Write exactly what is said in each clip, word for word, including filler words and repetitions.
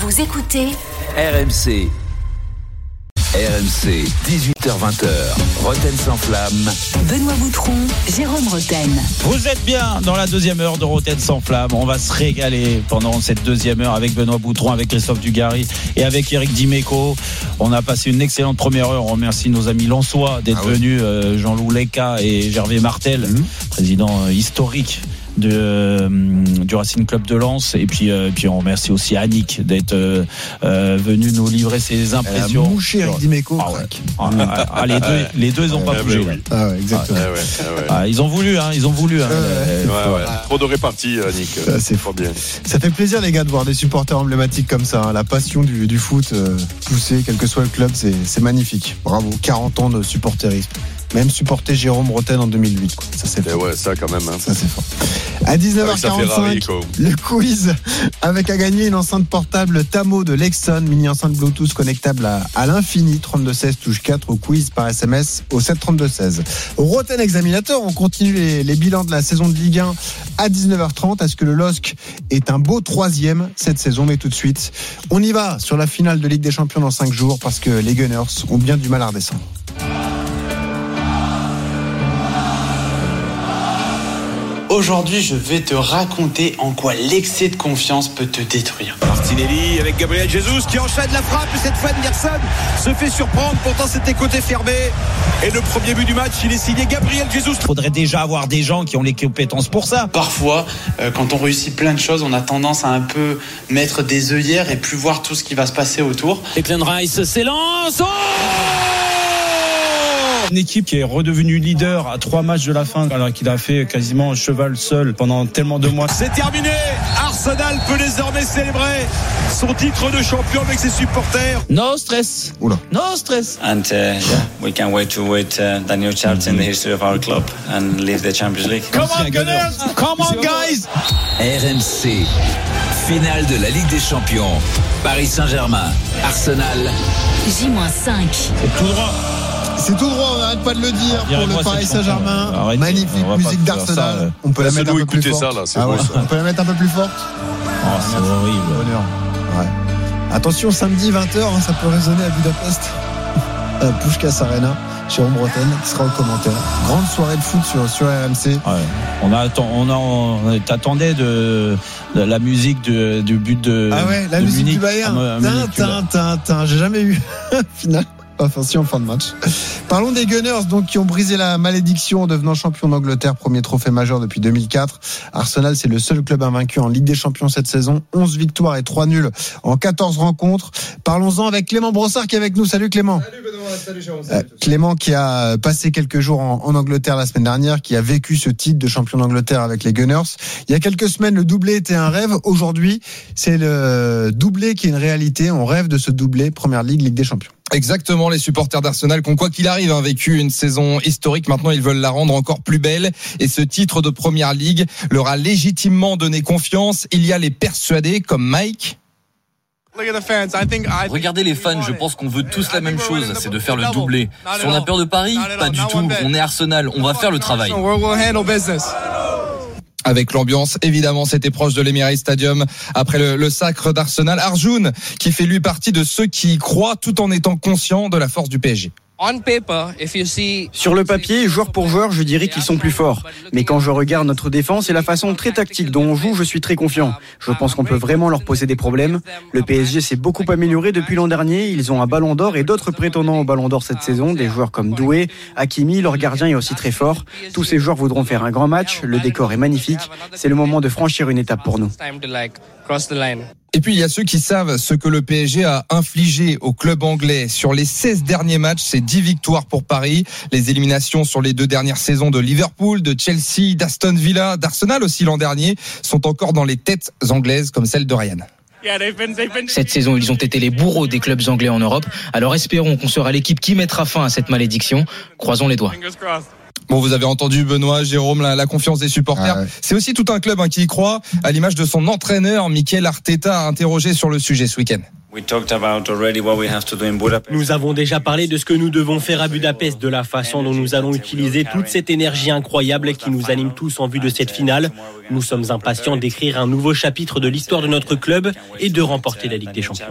Vous écoutez R M C. R M C, dix-huit heures vingt, Roten sans flamme. Benoît Boutron, Jérôme Roten. Vous êtes bien dans la deuxième heure de Roten sans flamme. On va se régaler pendant cette deuxième heure avec Benoît Boutron, avec Christophe Dugarry et avec Eric Dimeco. On a passé une excellente première heure. On remercie nos amis lensois d'être ah oui. venus, euh, Jean-Loup Leca et Gervais Martel, mmh. président euh, historique de, euh, du Racing Club de Lens, et puis, euh, puis on remercie aussi Annick d'être euh, euh, venu nous livrer ses impressions. Elle a mouché Eric Dimeco. Ah, ouais. ah, ah, les deux, les deux ils n'ont pas ah, bougé. Bah oui. Ah ouais, exactement. Ah, ouais, ah, ouais. Ah, ils ont voulu, hein, ils ont voulu. Hein, euh, ouais, ouais. Ah. Trop de répartie, Annick. Ah, c'est fort bien. Ça fait plaisir, les gars, de voir des supporters emblématiques comme ça. Hein. La passion du, du foot euh, poussée, quel que soit le club, c'est, c'est magnifique. Bravo, quarante ans de supporterisme. Même supporter Jérôme Roten en deux mille huit, quoi. Ça c'est fort. Ouais, ça quand même. Hein. Ça c'est fort. À dix-neuf heures quarante-cinq, Ferrari, le quiz avec à gagner une enceinte portable Tamo de Lexon, mini enceinte Bluetooth connectable à, à l'infini, trente-deux seize touche quatre, au quiz par S M S au sept trente-deux seize. Roten Examinateur, on continue les, les bilans de la saison de Ligue un à dix-neuf heures trente. Est-ce que le L O S C est un beau troisième cette saison? Mais tout de suite, on y va sur la finale de Ligue des Champions dans cinq jours parce que les Gunners ont bien du mal à redescendre. Aujourd'hui, je vais te raconter en quoi l'excès de confiance peut te détruire. Martinelli avec Gabriel Jesus qui enchaîne la frappe, et cette fois Anderson se fait surprendre, pourtant c'était côté fermé. Et le premier but du match, il est signé Gabriel Jesus. Il faudrait déjà avoir des gens qui ont les compétences pour ça. Parfois, euh, quand on réussit plein de choses, on a tendance à un peu mettre des œillères et plus voir tout ce qui va se passer autour. Declan Rice s'élance. Oh Une équipe qui est redevenue leader à trois matchs de la fin, alors qu'il a fait quasiment un cheval seul pendant tellement de mois. C'est terminé. Arsenal peut désormais célébrer son titre de champion avec ses supporters. No stress. Oula. No stress. And uh, yeah, we can't wait to wait uh, Daniel Charlton in the history of our club and leave the Champions League. Come on, Gunners! Come on, guys! R M C, finale de la Ligue des Champions. Paris Saint-Germain, Arsenal. J cinq. C'est tout droit. C'est tout droit, on n'arrête pas de le dire pour le Paris Saint-Germain. Arrête, magnifique musique d'Arsenal. Ça, on peut la mettre un peu plus forte. Ça, là, c'est ah beau, ouais. ça. On peut la mettre un peu plus forte. Oh, c'est horrible. Bonheur. Ouais. Attention, samedi vingt heures, hein, ça peut résonner à Budapest. euh, Puskás Arena, Jérôme Roten qui sera au commentaire. Grande soirée de foot sur, sur R M C. Ouais. On a, on a, on t'attendait de, de la musique de, du but de. Ah ouais, la de musique Munich, du Bayern. Tin, tin, tin, j'ai jamais eu. Final. Enfin, si en fin de match. Parlons des Gunners, donc, qui ont brisé la malédiction en devenant champion d'Angleterre, premier trophée majeur depuis deux mille quatre. Arsenal, c'est le seul club invaincu en Ligue des Champions cette saison. onze victoires et trois nuls en quatorze rencontres. Parlons-en avec Clément Brossard qui est avec nous. Salut Clément. Salut Benoît, salut Jérôme. Euh, Clément qui a passé quelques jours en, en Angleterre la semaine dernière, qui a vécu ce titre de champion d'Angleterre avec les Gunners. Il y a quelques semaines, le doublé était un rêve. Aujourd'hui, c'est le doublé qui est une réalité. On rêve de ce doublé Première Ligue, Ligue des Champions. Exactement, les supporters d'Arsenal qui ont, quoi qu'il arrive, hein, vécu une saison historique. Maintenant, ils veulent la rendre encore plus belle. Et ce titre de Première Ligue leur a légitimement donné confiance. Il y a les persuadés comme Mike. Regardez les fans, je pense qu'on veut tous la même chose, c'est de faire le doublé. Si on a peur de Paris, pas du tout. On est Arsenal, on va faire le travail. Avec l'ambiance, évidemment, c'était proche de l'Emirates Stadium après le, le sacre d'Arsenal. Arjun, qui fait lui partie de ceux qui y croient tout en étant conscient de la force du P S G. Sur le papier, joueur pour joueur, je dirais qu'ils sont plus forts. Mais quand je regarde notre défense et la façon très tactique dont on joue, je suis très confiant. Je pense qu'on peut vraiment leur poser des problèmes. Le P S G s'est beaucoup amélioré depuis l'an dernier. Ils ont un ballon d'or et d'autres prétendants au ballon d'or cette saison. Des joueurs comme Doué, Hakimi, leur gardien est aussi très fort. Tous ces joueurs voudront faire un grand match. Le décor est magnifique. C'est le moment de franchir une étape pour nous. Et puis il y a ceux qui savent ce que le P S G a infligé au club anglais. Sur les seize derniers matchs, c'est dix victoires pour Paris. Les éliminations sur les deux dernières saisons de Liverpool, de Chelsea, d'Aston Villa, d'Arsenal aussi l'an dernier, sont encore dans les têtes anglaises comme celle de Ryan. Cette saison, ils ont été les bourreaux des clubs anglais en Europe. Alors espérons qu'on sera l'équipe qui mettra fin à cette malédiction. Croisons les doigts. Bon, vous avez entendu Benoît, Jérôme, la, la confiance des supporters. Ah ouais. C'est aussi tout un club hein, qui y croit, à l'image de son entraîneur, Mikel Arteta, interrogé sur le sujet ce week-end. Nous avons déjà parlé de ce que nous devons faire à Budapest, de la façon dont nous allons utiliser toute cette énergie incroyable qui nous anime tous en vue de cette finale. Nous sommes impatients d'écrire un nouveau chapitre de l'histoire de notre club et de remporter la Ligue des Champions.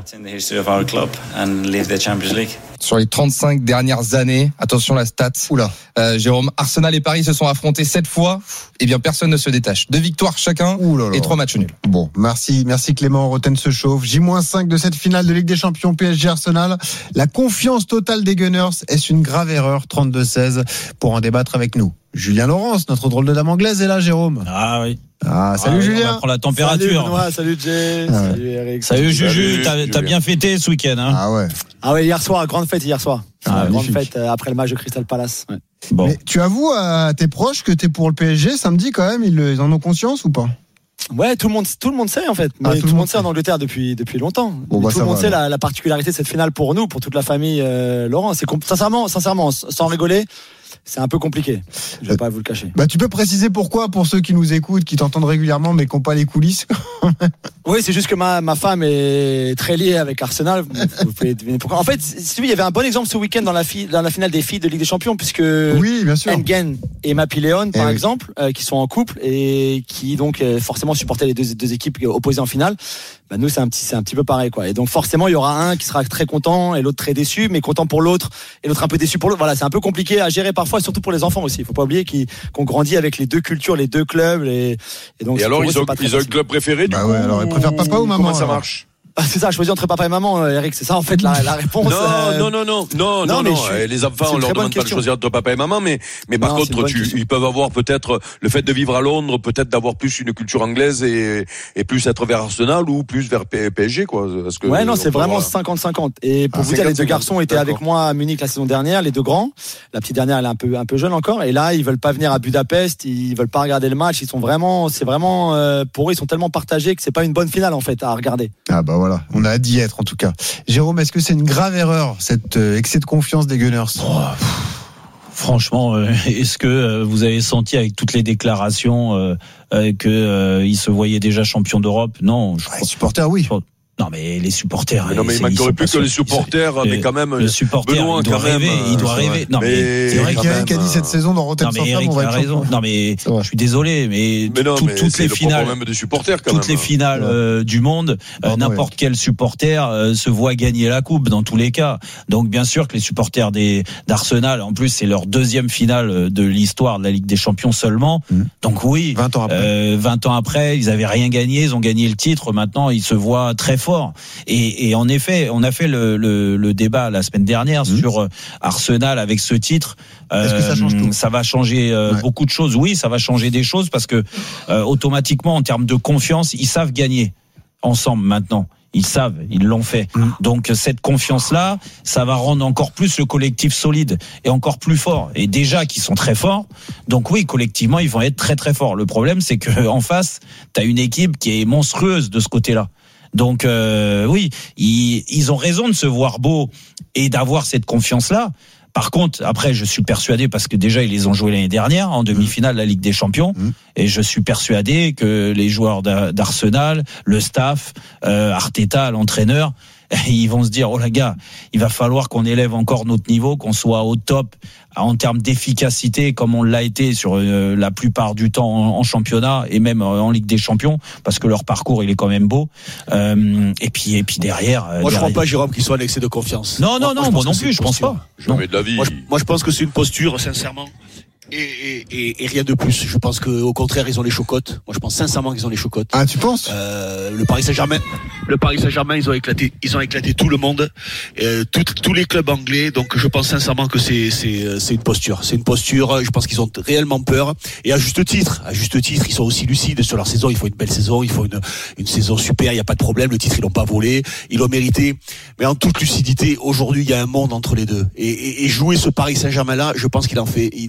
Sur les trente-cinq dernières années, attention la stat. Oula. Euh, Jérôme, Arsenal et Paris se sont affrontés sept fois. Eh bien, personne ne se détache. Deux victoires chacun et trois matchs nuls. Bon, merci, merci Clément. Roten se chauffe. J cinq de cette finale de Ligue des Champions P S G Arsenal. La confiance totale des Gunners, est-ce une grave erreur? trente-deux seize pour en débattre avec nous. Julien Laurence, notre drôle de dame anglaise, est là, Jérôme. Ah oui. Ah, salut ah, Julien. On va prendre la température. Salut Benoît, salut Jay, ah ouais. salut Eric. Salut Juju, salut, t'as, t'as bien fêté ce week-end, hein? Ah ouais. Ah ouais, hier soir, grande fête hier soir. Ah, grande fête euh, après le match de Crystal Palace. Ouais. Bon. Mais tu avoues à tes proches que t'es pour le P S G samedi quand même, ils, ils en ont conscience ou pas? Ouais, tout le monde, tout le monde sait en fait. Mais ah, tout, tout le monde monde sait en Angleterre depuis depuis longtemps. Bon, bah, tout le monde va, sait la, la particularité de cette finale pour nous, pour toute la famille. Euh, Laurent, c'est compl- sincèrement, sincèrement, sans rigoler. C'est un peu compliqué, je vais pas vous le cacher. Bah, tu peux préciser pourquoi pour ceux qui nous écoutent, qui t'entendent régulièrement mais qui n'ont pas les coulisses? Oui, c'est juste que ma, ma femme est très liée avec Arsenal. Vous pouvez deviner pourquoi. En fait, si il y avait un bon exemple ce week-end dans la, fi- dans la finale des filles de Ligue des Champions, puisque oui, bien sûr. Engen et Mappy Léon, par eh exemple, oui. euh, qui sont en couple et qui donc euh, forcément supportaient les deux, deux équipes opposées en finale. Bah, nous, c'est un petit, c'est un petit peu pareil, quoi. Et donc forcément, il y aura un qui sera très content et l'autre très déçu, mais content pour l'autre et l'autre un peu déçu pour l'autre. Voilà, c'est un peu compliqué à gérer parfois, surtout pour les enfants aussi. Il faut pas oublier qu'ils, qu'on grandit avec les deux cultures, les deux clubs. Les... Et, donc, et alors, ils, eux, ont, ils ont le club préféré, du bah coup, ouais, alors ils préfèrent papa ou maman? Comment ça alors marche? Ah, c'est ça, choisir entre papa et maman, Eric, c'est ça en fait la, la réponse. Non, euh... non, non, non, non, non, non. Suis... Les enfants, on leur demande pas de choisir entre papa et maman, mais, mais par non, contre, tu, ils peuvent avoir peut-être le fait de vivre à Londres, peut-être d'avoir plus une culture anglaise et, et plus être vers Arsenal ou plus vers P S G, quoi. Parce que ouais, non, c'est vraiment cinquante cinquante. Et pour ah, vous dire, les deux garçons étaient d'accord. avec moi à Munich la saison dernière, les deux grands. La petite dernière, elle est un peu, un peu jeune encore. Et là, ils veulent pas venir à Budapest, ils veulent pas regarder le match. Ils sont vraiment, c'est vraiment, euh, pour eux, ils sont tellement partagés que c'est pas une bonne finale, en fait, à regarder. Ah, bah voilà. On a hâte d'y être. En tout cas, Jérôme, est-ce que c'est une grave erreur cet euh, excès de confiance des Gunners? Oh, franchement, euh, est-ce que euh, vous avez senti avec toutes les déclarations euh, euh, que euh, ils se voyaient déjà champions d'Europe? Non, je crois. Les supporters, oui. Non, mais les supporters. Mais non, mais il manquerait plus que les supporters, sont, mais quand même. Le supporter, Benoît, il doit rêver. même, il doit rêver. Non, mais, mais c'est vrai qu'Eric a dit cette saison dans Rotten sans flamme, on va être raison. Non, mais je suis désolé, mais, mais non, tout, mais toutes les finales, même des supporters, quand toutes même. les finales ouais. euh, du monde, euh, oh, n'importe ouais. quel supporter euh, se voit gagner la coupe dans tous les cas. Donc, bien sûr que les supporters des d'Arsenal, en plus, c'est leur deuxième finale de l'histoire de la Ligue des Champions seulement. Mmh. Donc oui, vingt ans après, euh, vingt ans après, ils avaient rien gagné, ils ont gagné le titre. Maintenant, ils se voient très forts. Et Et, et en effet, on a fait le, le, le débat la semaine dernière mmh. sur Arsenal avec ce titre. Est-ce euh, que ça change tout ? Ça va changer euh, ouais. beaucoup de choses. Oui, ça va changer des choses parce que euh, automatiquement, en termes de confiance, ils savent gagner ensemble maintenant. Ils savent, ils l'ont fait. Mmh. Donc cette confiance-là, ça va rendre encore plus le collectif solide et encore plus fort. Et déjà qu'ils sont très forts, donc oui, collectivement, ils vont être très très forts. Le problème, c'est que en face, t'as une équipe qui est monstrueuse de ce côté-là. Donc euh, oui, ils, ils ont raison de se voir beau et d'avoir cette confiance-là. Par contre, après, je suis persuadé, parce que déjà, ils les ont joués l'année dernière, en demi-finale de la Ligue des Champions, mmh. et je suis persuadé que les joueurs d'Arsenal, le staff, euh, Arteta, l'entraîneur, ils vont se dire, oh les gars, il va falloir qu'on élève encore notre niveau, qu'on soit au top en termes d'efficacité comme on l'a été sur euh, la plupart du temps en, en championnat et même en Ligue des Champions, parce que leur parcours il est quand même beau. Euh, et puis et puis derrière. Moi derrière, je crois pas, Jérôme, qu'il soit à l'excès de confiance. Non non moi, non, moi, moi non plus, je pense pas. Jamais de la vie. Moi je, moi, je pense que c'est une posture, sincèrement. Et, et, et, et rien de plus. Je pense qu'au contraire, ils ont les chocottes. Moi, je pense sincèrement qu'ils ont les chocottes. Ah, tu penses ? euh, Le Paris Saint-Germain, le Paris Saint-Germain, ils ont éclaté, ils ont éclaté tout le monde, euh, tout, tous les clubs anglais. Donc, je pense sincèrement que c'est, c'est, c'est une posture. C'est une posture. Je pense qu'ils ont réellement peur. Et à juste titre, à juste titre, ils sont aussi lucides sur leur saison. Il faut une belle saison, il faut une, une saison super. Il y a pas de problème. Le titre, ils l'ont pas volé, ils l'ont mérité. Mais en toute lucidité, aujourd'hui, il y a un monde entre les deux. Et, et, et jouer ce Paris Saint-Germain-là, je pense qu'il en fait, il, il en fait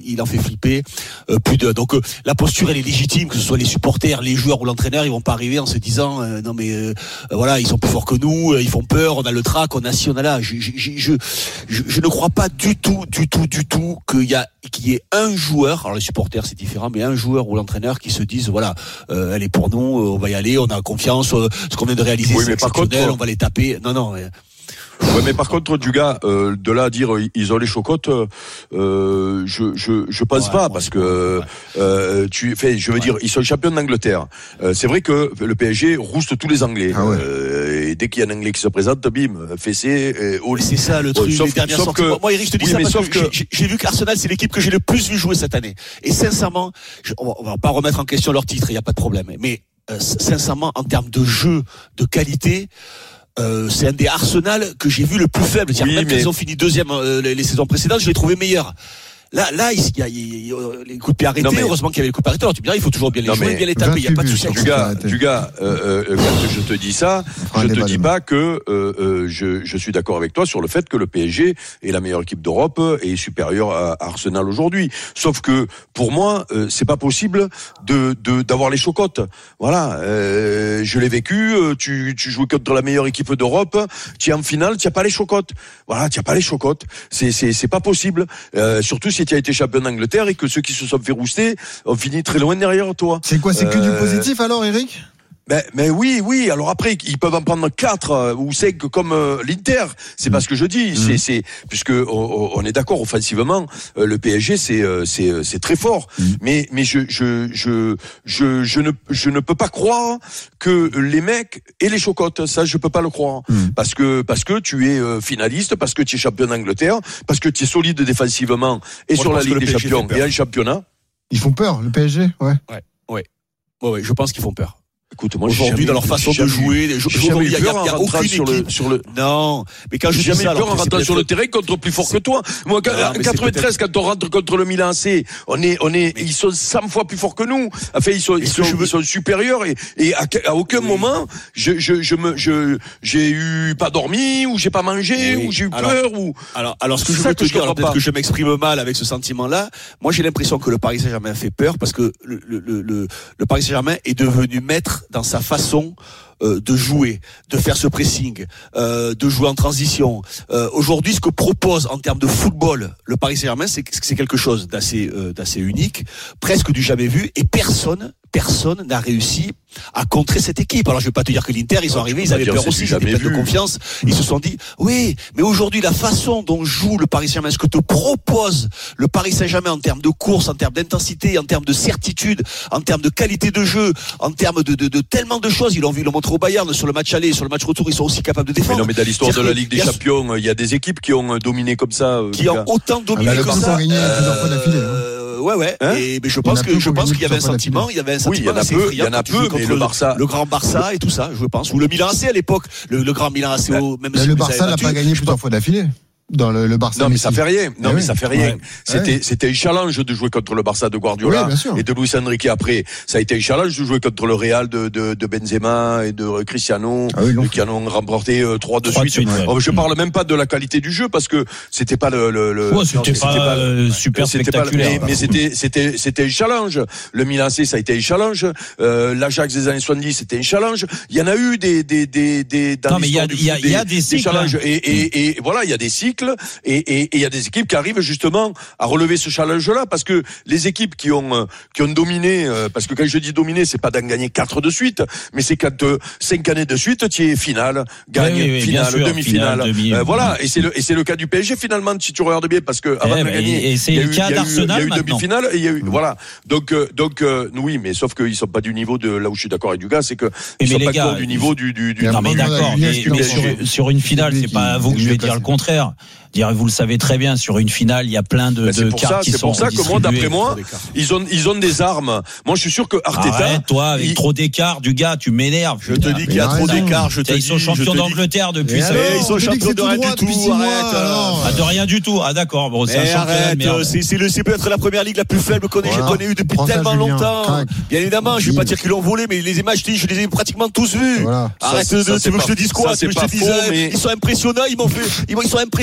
flipper. Euh, plus de donc euh, la posture elle est légitime, que ce soit les supporters, les joueurs ou l'entraîneur, ils vont pas arriver en se disant euh, non mais euh, voilà ils sont plus forts que nous, euh, ils font peur, on a le trac, on a ci, on a là. Je, je, je, je, je ne crois pas du tout, du tout, du tout qu'il y a qu'il y ait un joueur, alors les supporters c'est différent, mais un joueur ou l'entraîneur qui se dise voilà euh, elle est pour nous, on va y aller, on a confiance, euh, ce qu'on vient de réaliser oui, c'est exceptionnel, contre, on va les taper. Non non. Mais... Ouais, mais par contre, du gars, euh, de là à dire ils ont les chocottes, euh, je je je pense ouais, pas parce que euh, tu fais, je veux ouais. dire, ils sont champions d'Angleterre. Euh, c'est vrai que le P S G rouste tous les Anglais. Ah ouais. euh, et dès qu'il y a un Anglais qui se présente, bim, fessé. Oh, c'est ça le truc. Sauf, les dernières sorties. Que, moi, Eric, je te dis oui, ça parce sauf que, que... J'ai, j'ai vu qu'Arsenal, c'est l'équipe que j'ai le plus vu jouer cette année. Et sincèrement, je, on, va, on va pas remettre en question leur titre, il y a pas de problème. Mais euh, sincèrement, en termes de jeu, de qualité. Euh, c'est un des Arsenal que j'ai vu le plus faible. Oui, même mais... quand ils ont fini deuxième euh, les, les saisons précédentes, je l'ai trouvé meilleur. Là, là, il y a, il y a les coups de pied arrêtés. Non, mais... Heureusement qu'il y avait les coups de pied arrêtés. Alors tu me diras, il faut toujours bien les non, jouer, bien les taper. Il n'y a pas de souci. Du gars, du gars, euh, euh, quand je te dis ça, je te dis pas que euh, euh, je, je suis d'accord avec toi sur le fait que le P S G est la meilleure équipe d'Europe et est supérieure à Arsenal aujourd'hui. Sauf que pour moi, euh, c'est pas possible de, de d'avoir les chocottes. Voilà, euh, je l'ai vécu. Tu, tu joues contre la meilleure équipe d'Europe. Tu es en finale, tu n'as pas les chocottes. Voilà, tu n'as pas les chocottes. C'est, c'est, c'est pas possible. Euh, surtout si tu as été champion d'Angleterre et que ceux qui se sont fait rouster ont fini très loin derrière toi. C'est quoi, c'est que euh... du positif alors, Eric? Ben, mais oui, oui. Alors après, ils peuvent en prendre quatre euh, ou cinq comme euh, l'Inter. C'est mmh. pas ce que je dis. Mmh. C'est, c'est puisque on, on est d'accord offensivement, euh, le P S G c'est euh, c'est euh, c'est très fort. Mmh. Mais mais je je je je je ne je ne peux pas croire que les mecs aient les chocottes. Ça, je peux pas le croire mmh. parce que parce que tu es euh, finaliste, parce que tu es champion d'Angleterre, parce que tu es solide défensivement et Moi, sur la Ligue des Champions et un championnat. Ils font peur, le P S G, ouais. Ouais, ouais, ouais, ouais. Je pense qu'ils font peur. Écoute, moi, aujourd'hui, jamais, dans leur façon de jouer, les j'ai jamais eu peur en rentrant sur le, sur le, non, mais quand je j'ai dis jamais ça, peur en rentrant sur le terrain contre plus fort que toi. Moi, en quatre-vingt-treize, quand on rentre contre le Milan A C, on est, on est, mais... ils sont cent fois plus forts que nous. Enfin, ils sont, ils sont, veux... ils sont supérieurs et, et à, à aucun oui. moment, je, je, je me, je, j'ai eu pas dormi, ou j'ai pas mangé, oui. ou j'ai eu alors, peur, ou. Alors, alors, ce que je veux te dire, alors, peut-être que je m'exprime mal avec ce sentiment-là. Moi, j'ai l'impression que le Paris Saint-Germain fait peur parce que le, le, le, le, le Paris Saint-Germain est devenu maître dans sa façon Euh, de jouer, de faire ce pressing, euh, de jouer en transition. Euh, aujourd'hui, ce que propose en termes de football le Paris Saint-Germain, c'est, c'est quelque chose d'assez, euh, d'assez unique, presque du jamais vu, et personne, personne n'a réussi à contrer cette équipe. Alors je vais pas te dire que l'Inter, ils sont arrivés, ils avaient peur aussi, ils étaient pleins de confiance, ils se sont dit, oui, mais aujourd'hui la façon dont joue le Paris Saint-Germain, ce que te propose le Paris Saint-Germain en termes de course, en termes d'intensité, en termes de certitude, en termes de qualité de jeu, en termes de, de, de tellement de choses, ils l'ont vu, ils l'ont montré au Bayern, sur le match aller, sur le match retour, ils sont aussi capables de défendre. Mais non, mais dans l'histoire de la Ligue des Champions, il y a des équipes qui ont dominé comme ça, qui ont autant dominé ah, que ça. Euh, ouais, ouais. Hein et mais je pense que je pense qu'il y avait un sentiment, il y avait un sentiment assez effrayant. Il y en a peu, mais le Barça, le grand Barça et tout ça, je pense, ou le Milan A C à l'époque, le, le grand Milan A C, même mais si le Barça n'a pas gagné plusieurs fois d'affilée. Dans le, le Barça. Non, mais ça fait rien. Non, ah mais oui. ça fait rien. Ouais. C'était, ouais. c'était un challenge de jouer contre le Barça de Guardiola oui, et de Luis Enrique après. Ça a été un challenge de jouer contre le Real de, de, de Benzema et de Cristiano, ah oui, qui en ont remporté euh, trois de suite. suite ouais. oh, je parle même pas de la qualité du jeu parce que c'était pas le, le, le ouais, c'était, non, pas, c'était pas euh, super c'était spectaculaire. Pas, mais, mais c'était, c'était, c'était un challenge. Le Milan A C, ça a été un challenge. Euh, L'Ajax des années soixante-dix, c'était un challenge. Il y en a eu des, des, des, des, dans non, mais il y a, il y a, il y a des cycles. Challenges. Et, et, et voilà, il y a des cycles. Et, Et il y a des équipes qui arrivent justement à relever ce challenge-là, parce que les équipes qui ont qui ont dominé, parce que quand je dis dominer, c'est pas d'en gagner quatre de suite, mais c'est quand euh, cinq années de suite, tu es finale, gagne, oui, oui, finale, sûr, demi-finale, finale, demi, euh, voilà. Et c'est le et c'est le cas du P S G finalement, si tu regardes bien, parce que avant eh, de gagner, et c'est il y a le eu, cas d'Arsenal il y a eu demi-finale, et il y a eu voilà. Donc euh, donc euh, oui, mais sauf qu'ils sont pas du niveau de là où je suis d'accord avec du gars, c'est que ils sont pas gars, du niveau du du du. Non mais d'accord, mais, mais sur, sur une finale, c'est pas à vous que je vais dire le contraire. Dire, vous le savez très bien, sur une finale, il y a plein de, de cartes ça, qui c'est sont pour ça que moi, d'après moi, ils ont, ils ont des armes. Moi, je suis sûr que Arteta. Arrête, toi, avec il... trop d'écart, du gars, tu m'énerves. Je te dis qu'il y a trop d'écart. Je te ils sont champions d'Angleterre depuis ça. Ils sont champions de rien du tout. Arrête. Ah, de rien du tout. Ah, d'accord. Bon, c'est un championnat de merde. C'est le, c'est peut-être la première ligue la plus faible qu'on ait, qu'on ait eu depuis tellement longtemps. Bien évidemment, je vais pas dire qu'ils l'ont volé, mais les images, je les ai pratiquement tous vus. Arrête de, tu veux que je te dise quoi? Tu veux que je te dise, ils sont impressionnants, ils m'ont fait, ils sont impressionnants, ces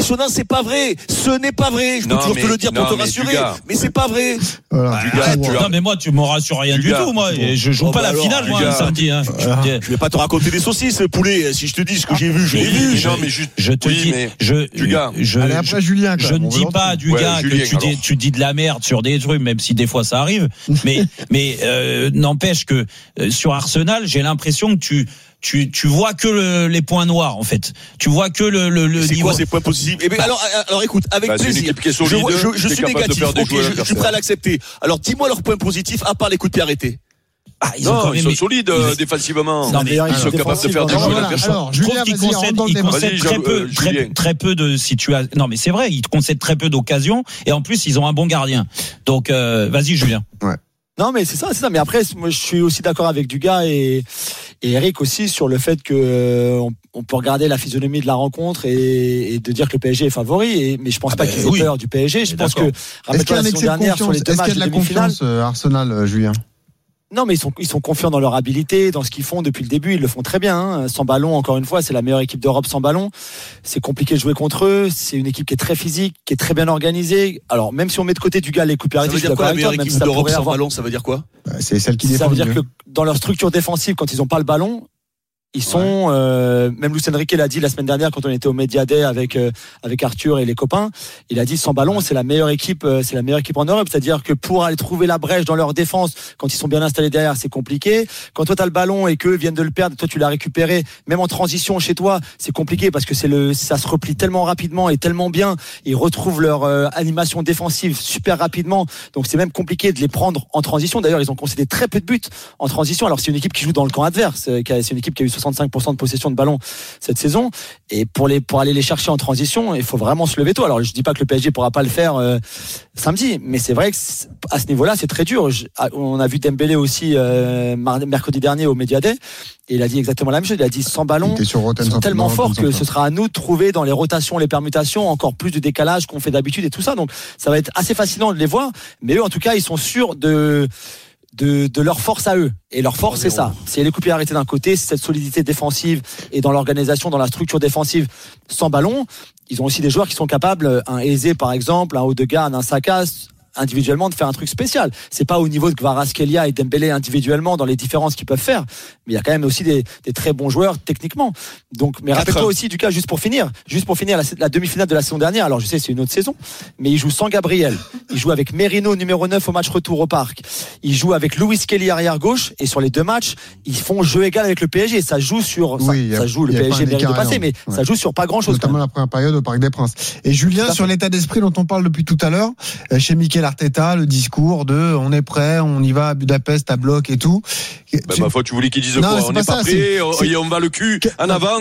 c'est pas vrai. Ce n'est pas vrai. Je peux non, toujours mais, te le dire non, pour te rassurer. Gars, mais c'est pas vrai. Voilà. Bah, gars, tu non, mais moi, tu m'en rassures rien du, du tout, moi. Et je joue oh, pas bah la alors, finale, moi, gars, samedi. Hein. Euh, je vais pas te raconter des saucisses, poulet. Si je te dis ce que j'ai vu, je l'ai vu. Non, mais je te dis, je, du gars. Je, Allez, après Julien, je ne dis pas du gars que tu dis de la merde sur des trucs, même si des fois ça arrive. Mais, mais n'empêche que sur Arsenal, j'ai l'impression que tu Tu, tu vois que le, les points noirs en fait. Tu vois que le, le, le c'est niveau. C'est quoi ces points positifs? Eh ben bah, alors, alors écoute, avec bah, plaisir. Solide, je, je, je suis négatif. Okay, je, je suis prêt à l'accepter. Alors dis-moi leurs points positifs à part les coups de pied arrêtés. Ah, ils, non, ils sont ils... solides euh, défensivement. Non, mais ils sont capables de faire des jeux. Alors, je trouve qu'ils concèdent, ils concèdent très peu, très, très peu de situations. Non, mais c'est vrai, ils concèdent très peu d'occasions et en plus ils ont un bon gardien. Donc, euh, vas-y, Julien. Ouais. Non, mais c'est ça, c'est ça. Mais après, moi, je suis aussi d'accord avec Dugas et, et Eric aussi sur le fait que euh, on, on peut regarder la physionomie de la rencontre et, et de dire que le P S G est favori. Et, mais je pense ah pas ben, qu'ils aient oui. peur du P S G. Je pense que rappelle-toi la saison dernière sur les deux matchs de demi-finale. Est-ce qu'il y a de la confiance, Arsenal, Julien? Non, mais ils sont, ils sont confiants dans leur habilité, dans ce qu'ils font depuis le début. Ils le font très bien. Hein. Sans ballon, encore une fois, c'est la meilleure équipe d'Europe sans ballon. C'est compliqué de jouer contre eux. C'est une équipe qui est très physique, qui est très bien organisée. Alors, même si on met de côté du gars les coups de pied arrêtés, ça veut dire quoi la meilleure équipe d'Europe sans ballon? Ça veut dire quoi? C'est celle qui défend. Ça veut dire que dans leur structure défensive, quand ils n'ont pas le ballon, ils sont, ouais. euh, même Luis Enrique l'a dit la semaine dernière quand on était au Media Day avec euh, avec Arthur et les copains, il a dit sans ballon c'est la meilleure équipe, euh, c'est la meilleure équipe en Europe. C'est-à-dire que pour aller trouver la brèche dans leur défense, quand ils sont bien installés derrière, c'est compliqué. Quand toi t'as le ballon et qu'eux viennent de le perdre, toi tu l'as récupéré, même en transition chez toi, c'est compliqué parce que c'est le, ça se replie tellement rapidement et tellement bien. Ils retrouvent leur euh, animation défensive super rapidement, donc c'est même compliqué de les prendre en transition. D'ailleurs, ils ont concédé très peu de buts en transition. Alors c'est une équipe qui joue dans le camp adverse, c'est une équipe qui a eu soixante-cinq pour cent de possession de ballon cette saison, et pour les pour aller les chercher en transition, il faut vraiment se lever tôt. Alors je dis pas que le P S G pourra pas le faire euh, samedi, mais c'est vrai que à ce niveau-là c'est très dur. Je, on a vu Dembélé aussi euh, mercredi dernier au Media Day et il a dit exactement la même chose. Il a dit sans ballon, ils sont tellement forts que ce sera à nous de trouver dans les rotations, les permutations encore plus de décalage qu'on fait d'habitude et tout ça. Donc ça va être assez fascinant de les voir, mais eux en tout cas ils sont sûrs de De, de leur force à eux. Et leur force, c'est ça. C'est les coups de pied arrêtés d'un côté, c'est cette solidité défensive et dans l'organisation, dans la structure défensive sans ballon. Ils ont aussi des joueurs qui sont capables, un Eze par exemple, un Odegaard, un Saka, individuellement de faire un truc spécial. C'est pas au niveau de Kvaratskhelia et Dembélé individuellement dans les différences qu'ils peuvent faire, mais il y a quand même aussi des, des très bons joueurs techniquement. Donc, mais rappelle-toi aussi du cas, juste pour finir, juste pour finir la, la demi-finale de la saison dernière. Alors je sais c'est une autre saison, mais il joue sans Gabriel, il joue avec Merino numéro neuf au match retour au Parc, il joue avec Luis Kelly arrière gauche et sur les deux matchs ils font jeu égal avec le P S G. Ça joue sur, oui, ça, a, ça joue le P S G mérite de passer, mais ouais. ça joue sur pas grand chose. Notamment la première période au Parc des Princes. Et Julien, sur l'état d'esprit dont on parle depuis tout à l'heure, chez Mikel Arteta, le discours de on est prêt, on y va à Budapest à bloc et tout. Bah, tu... ma foi, tu voulais qu'ils disent non, quoi? On n'est pas, pas prêt, et on va le cul en avant,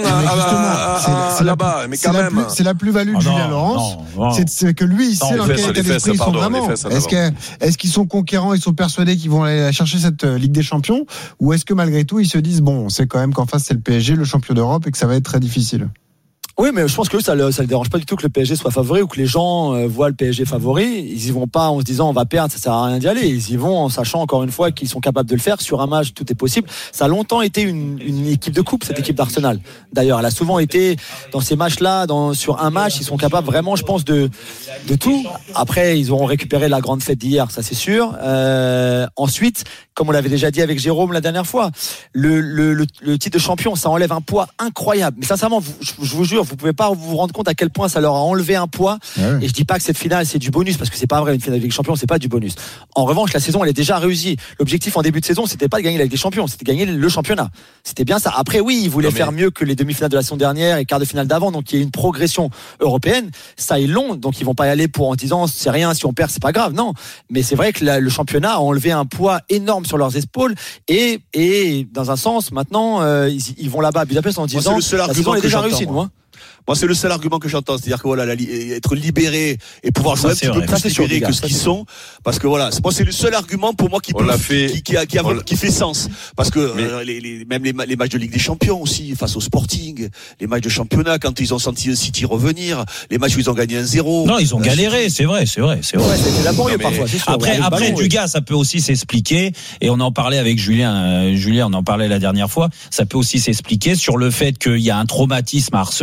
là-bas. Mais quand même. C'est la plus-value de Julien Laurence. C'est que lui, il sait dans quel état d'esprit ils sont vraiment. Est-ce qu'ils sont conquérants, ils sont persuadés qu'ils vont aller chercher cette Ligue des Champions, ou est-ce que malgré tout, ils se disent bon, c'est quand même qu'en face, c'est le P S G, le champion d'Europe, et que ça va être très difficile? Oui, mais je pense que ça ne le dérange pas du tout que le P S G soit favori ou que les gens euh, voient le P S G favori. Ils y vont pas en se disant on va perdre, ça sert à rien d'y aller. Ils y vont en sachant encore une fois qu'ils sont capables de le faire. Sur un match, tout est possible. Ça a longtemps été une, une équipe de coupe, cette équipe d'Arsenal. D'ailleurs, elle a souvent été dans ces matchs-là, dans, sur un match, ils sont capables vraiment, je pense, de, de tout. Après, ils auront récupéré la grande fête d'hier, ça c'est sûr. Euh, ensuite, comme on l'avait déjà dit avec Jérôme la dernière fois, le, le, le, le titre de champion, ça enlève un poids incroyable. Mais sincèrement, vous, je, je vous jure, vous pouvez pas vous rendre compte à quel point ça leur a enlevé un poids. Ouais. Et je dis pas que cette finale c'est du bonus parce que c'est pas vrai, une finale de Ligue des Champions c'est pas du bonus. En revanche, la saison elle est déjà réussie. L'objectif en début de saison c'était pas de gagner la Ligue des Champions, c'était de gagner le championnat. C'était bien ça. Après oui, ils voulaient non, mais... faire mieux que les demi-finales de la saison dernière et quarts de finale d'avant, donc il y a une progression européenne. Ça ils l'ont, donc ils vont pas y aller pour en disant c'est rien, si on perd c'est pas grave. Non, mais c'est vrai que la, le championnat a enlevé un poids énorme sur leurs épaules et et dans un sens maintenant euh, ils, ils vont là-bas à Budapest en disant moi, c'est le seul la saison est déjà réussie, moi. Moi, c'est le seul argument que j'entends, c'est-à-dire que voilà, la, être libéré et pouvoir jouer un petit peu plus libéré que ce qu'ils sont, parce que voilà, moi c'est le seul argument pour moi qui peut, fait, qui, qui, a, qui, a, qui fait sens, parce que euh, les, les, même les, les matchs de Ligue des Champions aussi, face au Sporting, les matchs de championnat quand ils ont senti le City revenir, les matchs où ils ont gagné un zéro. Non, ils ont galéré, c'est vrai, c'est vrai, c'est vrai. Ouais, c'était laborieux parfois. C'est sûr, après, ouais, après, du gars, ça peut aussi s'expliquer, et on en parlait avec Julien, euh, Julien, on en parlait la dernière fois, ça peut aussi s'expliquer sur le fait qu'il y a un traumatisme à Arsenal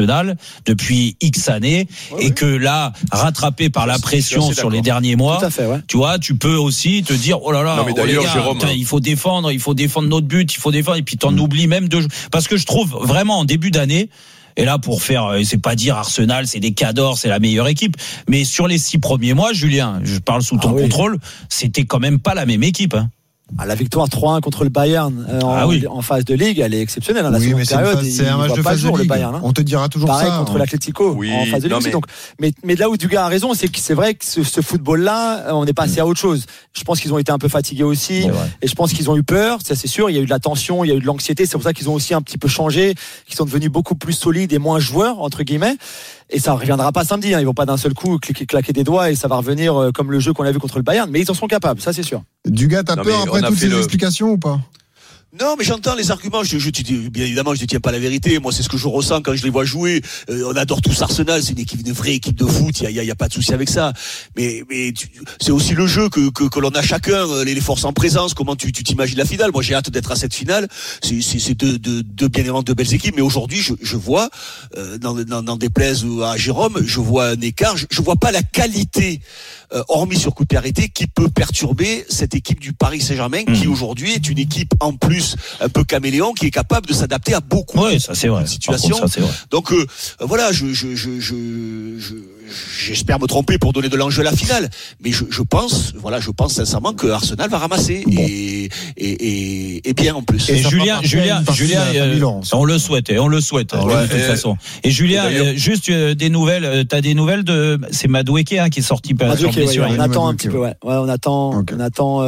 depuis X années ouais, et que là, rattrapé par la pression sur les derniers mois, fait, ouais. tu vois, tu peux aussi te dire oh là là, non, mais oh les gars, Jérôme, putain, il faut défendre, il faut défendre notre but, il faut défendre et puis t'en mmh. oublies même de parce que je trouve vraiment en début d'année. Et là, pour faire, c'est pas dire Arsenal, c'est des cadors, c'est la meilleure équipe. Mais sur les six premiers mois, Julien, je parle sous ton ah oui. contrôle, c'était quand même pas la même équipe. Hein. Ah, la victoire trois un contre le Bayern euh, en, ah oui. en phase de ligue, elle est exceptionnelle. Hein, la oui, mais c'est, période, phase, c'est un match de phase de ligue. Bayern, hein. On te dira toujours Pareil ça. Pareil contre hein. l'Atlético oui, en phase de ligue. non, mais... Donc, mais, mais là où Dugas a raison, c'est que c'est vrai que ce, ce football-là, on est passé à autre chose. Je pense qu'ils ont été un peu fatigués aussi, et je pense qu'ils ont eu peur. Ça, c'est sûr. Il y a eu de la tension, il y a eu de l'anxiété. C'est pour ça qu'ils ont aussi un petit peu changé, qu'ils sont devenus beaucoup plus solides et moins joueurs entre guillemets. Et ça ne reviendra pas samedi. Hein. Ils vont pas d'un seul coup cliquer, claquer des doigts et ça va revenir comme le jeu qu'on a vu contre le Bayern. Mais ils en sont capables, ça c'est sûr. Dugas, t'as non, peur après toutes ces le... explications ou pas? Non, mais j'entends les arguments. Je, je, je, bien évidemment, je ne détiens pas la vérité. Moi, c'est ce que je ressens quand je les vois jouer. Euh, on adore tous Arsenal. C'est une équipe, une vraie équipe de foot. Il y a, y a pas de souci avec ça. Mais, mais tu, c'est aussi le jeu que, que, que l'on a chacun. Les, les forces en présence. Comment tu, tu t'imagines la finale? Moi, j'ai hâte d'être à cette finale. C'est, c'est, c'est deux, deux, deux, bien évidemment, deux belles équipes. Mais aujourd'hui, je, je vois, euh, dans, dans, dans des plaises à Jérôme, je vois un écart. Je, je vois pas la qualité, euh, hormis sur coup de pied arrêté, qui peut perturber cette équipe du Paris Saint-Germain, mmh. qui aujourd'hui est une équipe en plus un peu caméléon qui est capable de s'adapter à beaucoup oui, ça, c'est vrai. de situations. Contre, ça, c'est vrai. Donc euh, voilà, je, je, je, je, je, j'espère me tromper pour donner de l'enjeu à la finale, mais je, je pense, voilà, je pense sincèrement que Arsenal va ramasser bon. et, et, et, et bien en plus. Et, et Julien, Julien, Julien, euh, on le souhaite, on le souhaite ouais, de toute et, façon. Et Julien, euh, juste euh, des nouvelles, t'as des nouvelles de, c'est Madueke hein, qui est sorti par sur blessure. Ouais, on attend un petit peu, ouais, ouais, on attend, okay. on attend.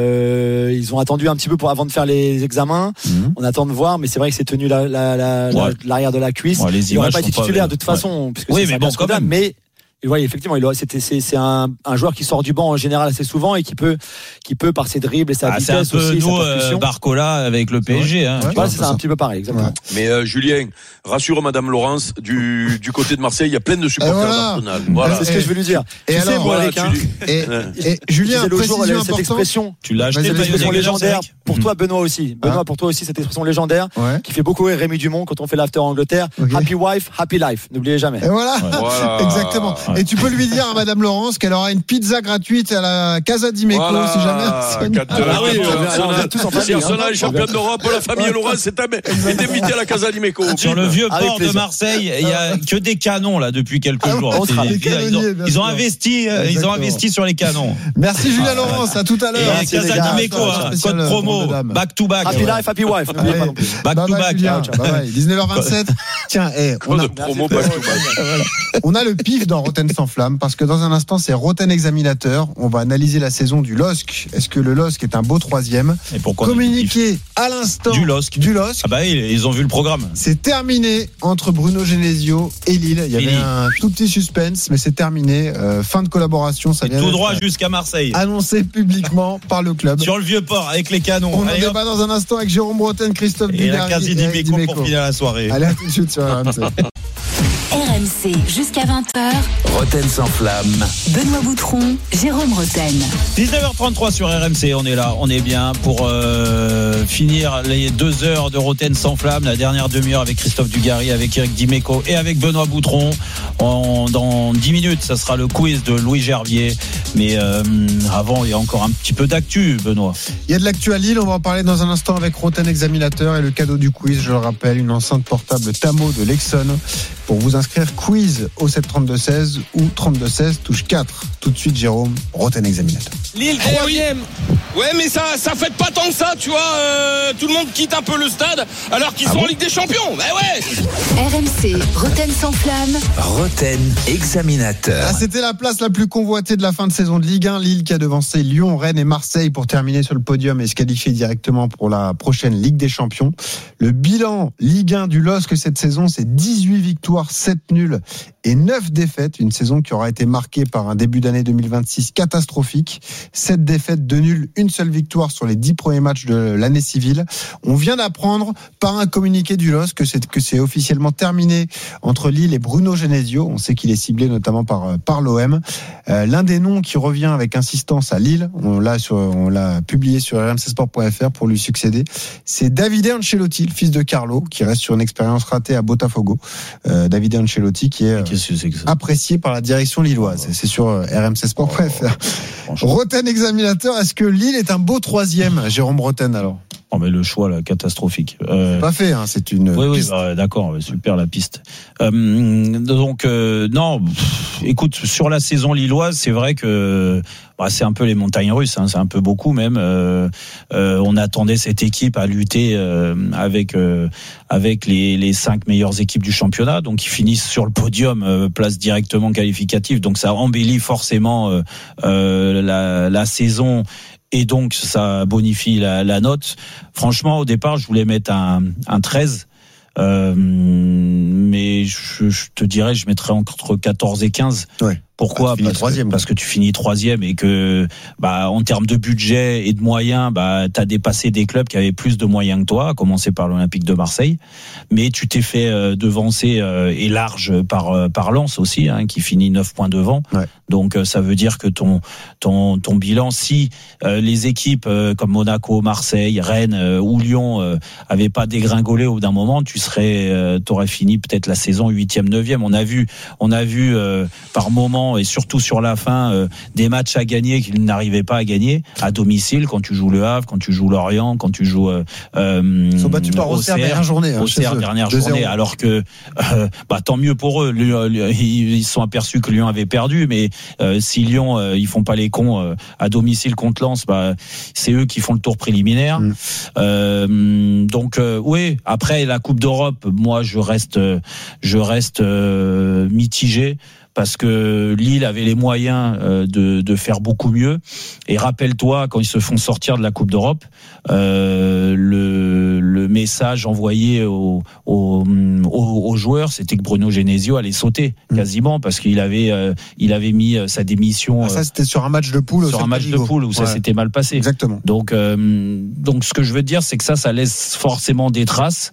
Euh, ils ont attendu un petit peu pour avant de faire les examens. Mmh. On attend de voir, mais c'est vrai que c'est tenu la, la, la, ouais. l'arrière de la cuisse. Ouais, il n'aurait pas été titulaire pas de toute façon, ouais. puisque oui, c'est mais bon, quand même. Mais et ouais, effectivement, il a, c'était, c'est, c'est un, un joueur qui sort du banc en général assez souvent et qui peut, qui peut par ses dribbles et sa ah, vitesse c'est un peu aussi. Nous, euh, Barcola avec le P S G. Hein, ouais, ouais, c'est ça, un petit peu pareil, exactement. Ouais. Mais euh, Julien, rassure Madame Laurence, du, du côté de Marseille, il y a plein de supporters voilà. d'Arsenal. Voilà. C'est ce que je veux lui dire. Et tu alors, sais, moi, voilà, avec, hein, et, et, et Julien, le jour, elle, cette expression, tu l'as acheté, cette expression légendaire. Pour toi, Benoît aussi. Benoît, pour toi aussi, cette expression légendaire qui fait beaucoup rire Rémi Dumont quand on fait l'after en Angleterre. Happy wife, happy life. N'oubliez jamais. Et voilà. Exactement. Et tu peux lui dire à Madame Laurence qu'elle aura une pizza gratuite à la Casa di Meco voilà. si jamais. Ah oui, si Arsenal est championne d'Europe, la famille Laurence est invitée à la Casa di Meco. Sur le vieux port de Marseille, il y a que des canons là depuis quelques jours. Ils ont investi, ils ont investi sur les canons. Merci Julien Laurence, à tout à l'heure. Casa di Meco, code promo, back to back. Happy life, happy wife. Back to back. dix-neuf heures vingt-sept. Tiens, on a promo back to back. On a le pif dans Rotten sans flamme parce que dans un instant, c'est Rotten Examinateur. On va analyser la saison du L O S C. Est-ce que le L O S C est un beau troisième? Communiqué à l'instant du L O S C. Du L O S C. Ah bah ils ont vu le programme. C'est terminé entre Bruno Genesio et Lille. Il y avait Lille. un tout petit suspense, mais c'est terminé. Euh, fin de collaboration. Ça vient tout droit jusqu'à Marseille. Annoncé publiquement par le club. Sur le vieux port avec les canons. On en débat dans un instant avec Jérôme Bretagne, Christophe Dugarry. Et la Casa di Meco pour finir la soirée. Allez, à tout de suite sur R M C. R M C jusqu'à vingt heures. Rotten sans flamme. Benoît Boutron, Jérôme Bretagne. dix-neuf heures trente-trois sur R M C, on est là, on est bien pour euh, finir les deux heures de Rotten sans flamme, la dernière demi-heure avec Christophe Dugarry, avec Eric Dimeco et avec Benoît Boutron. En, dans dix minutes, ça sera le quiz de Louis Gervier. Mais euh, avant, il y a encore un petit peu d'actu, Benoît. Il y a de l'actu à Lille, on va en parler dans un instant avec Rotten Examinateur et le cadeau du quiz, je le rappelle, une enceinte portable Tamo de Lexon. Pour vous inscrire, quiz au sept trente-deux seize ou trente-deux seize, touche quatre. Tout de suite, Jérôme, Rotten Examinateur. Lille, troisième. Ouais, mais ça, ça fait pas tant que ça, tu vois. Euh, tout le monde quitte un peu le stade alors qu'ils ah sont bon en Ligue des Champions. Bah ouais. R M C, Rotten sans flamme. Rotten Examinateur. Ah, c'était la place la plus convoitée de la fin de saison de Ligue un. Lille qui a devancé Lyon, Rennes et Marseille pour terminer sur le podium et se qualifier directement pour la prochaine Ligue des Champions. Le bilan Ligue un du L O S C cette saison, c'est dix-huit victoires, sept nuls et neuf défaites. Une saison qui aura été marquée par un début d'année deux mille vingt-six catastrophique. sept défaites, deux nuls, une une seule victoire sur les dix premiers matchs de l'année civile. On vient d'apprendre par un communiqué du L O S que c'est, que c'est officiellement terminé entre Lille et Bruno Genesio. On sait qu'il est ciblé notamment par, par l'O M. Euh, l'un des noms qui revient avec insistance à Lille, on l'a, sur, on l'a publié sur r m c sport point f r pour lui succéder, c'est Davide Ancelotti, le fils de Carlo, qui reste sur une expérience ratée à Botafogo. Euh, Davide Ancelotti qui est, euh, Qu'est-ce que c'est que ça apprécié par la direction lilloise. Oh, c'est sur r m c sport point f r. Oh, Roten examinateur, est-ce que Lille est un beau troisième, Jérôme Roten, alors? Oh mais le choix là, catastrophique. Euh... C'est pas fait, hein, c'est une. Oui piste. oui, bah, d'accord, super la piste. Euh, donc euh, non, pff, écoute, sur la saison lilloise, c'est vrai que bah, c'est un peu les montagnes russes, hein, c'est un peu beaucoup même. Euh, euh, on attendait cette équipe à lutter euh, avec euh, avec les les cinq meilleures équipes du championnat, donc ils finissent sur le podium, euh, place directement qualificative, donc ça embellit forcément euh, euh, la la saison. Et donc, ça bonifie la, la note. Franchement, au départ, je voulais mettre un, un treize. Euh, mais je, je te dirais, je mettrais entre quatorze et quinze. Ouais. Pourquoi ? Bah, parce, que, parce que tu finis troisième et que, bah, en termes de budget et de moyens, bah, t'as dépassé des clubs qui avaient plus de moyens que toi, à commencer par l'Olympique de Marseille. Mais tu t'es fait euh, devancer euh, et large par euh, par Lens aussi, hein, qui finit neuf points devant. Ouais. Donc euh, ça veut dire que ton ton ton bilan, si euh, les équipes euh, comme Monaco, Marseille, Rennes euh, ou Lyon euh, avaient pas dégringolé au bout d'un moment, tu serais, euh, t'aurais fini peut-être la saison huitième, neuvième. On a vu, on a vu euh, par moments et surtout sur la fin euh, des matchs à gagner qu'ils n'arrivaient pas à gagner à domicile, quand tu joues le Havre, quand tu joues Lorient, quand tu joues euh, euh, ils sont battus par Auxerre dernière journée, hein, Auxerre dernière journée, alors que euh, bah tant mieux pour eux. Ils se sont aperçus que Lyon avait perdu, mais euh, si Lyon euh, ils font pas les cons euh, à domicile contre Lens, bah c'est eux qui font le tour préliminaire. Mmh. Euh, donc euh, oui, après la Coupe d'Europe, moi je reste je reste euh, mitigé. Parce que Lille avait les moyens de, de faire beaucoup mieux. Et rappelle-toi, quand ils se font sortir de la Coupe d'Europe, euh, le, le message envoyé aux, aux, aux joueurs, c'était que Bruno Genesio allait sauter quasiment, parce qu'il avait, euh, il avait mis sa démission. Ah, ça, c'était sur un match de poule. Sur un match de poule où ouais. ça s'était mal passé. Exactement. Donc, euh, donc, ce que je veux dire, c'est que ça, ça laisse forcément des traces.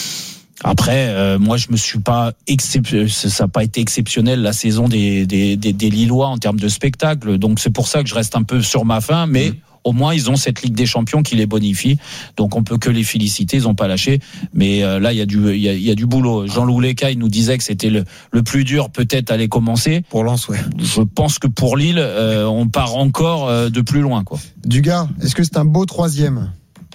Après, euh, moi, je me suis pas excep... ça n'a pas été exceptionnel la saison des, des, des, des Lillois en termes de spectacle. Donc, c'est pour ça que je reste un peu sur ma faim, mais mmh. au moins, ils ont cette Ligue des Champions qui les bonifie. Donc, on peut que les féliciter. Ils n'ont pas lâché. Mais euh, là, il y a du, il y a, il y a du boulot. Jean-Loup Lecaille nous disait que c'était le, le plus dur, peut-être, à les commencer. Pour Lens, ouais. Je pense que pour Lille, euh, on part encore euh, de plus loin, quoi. Dugas, est-ce que c'est un beau troisième ?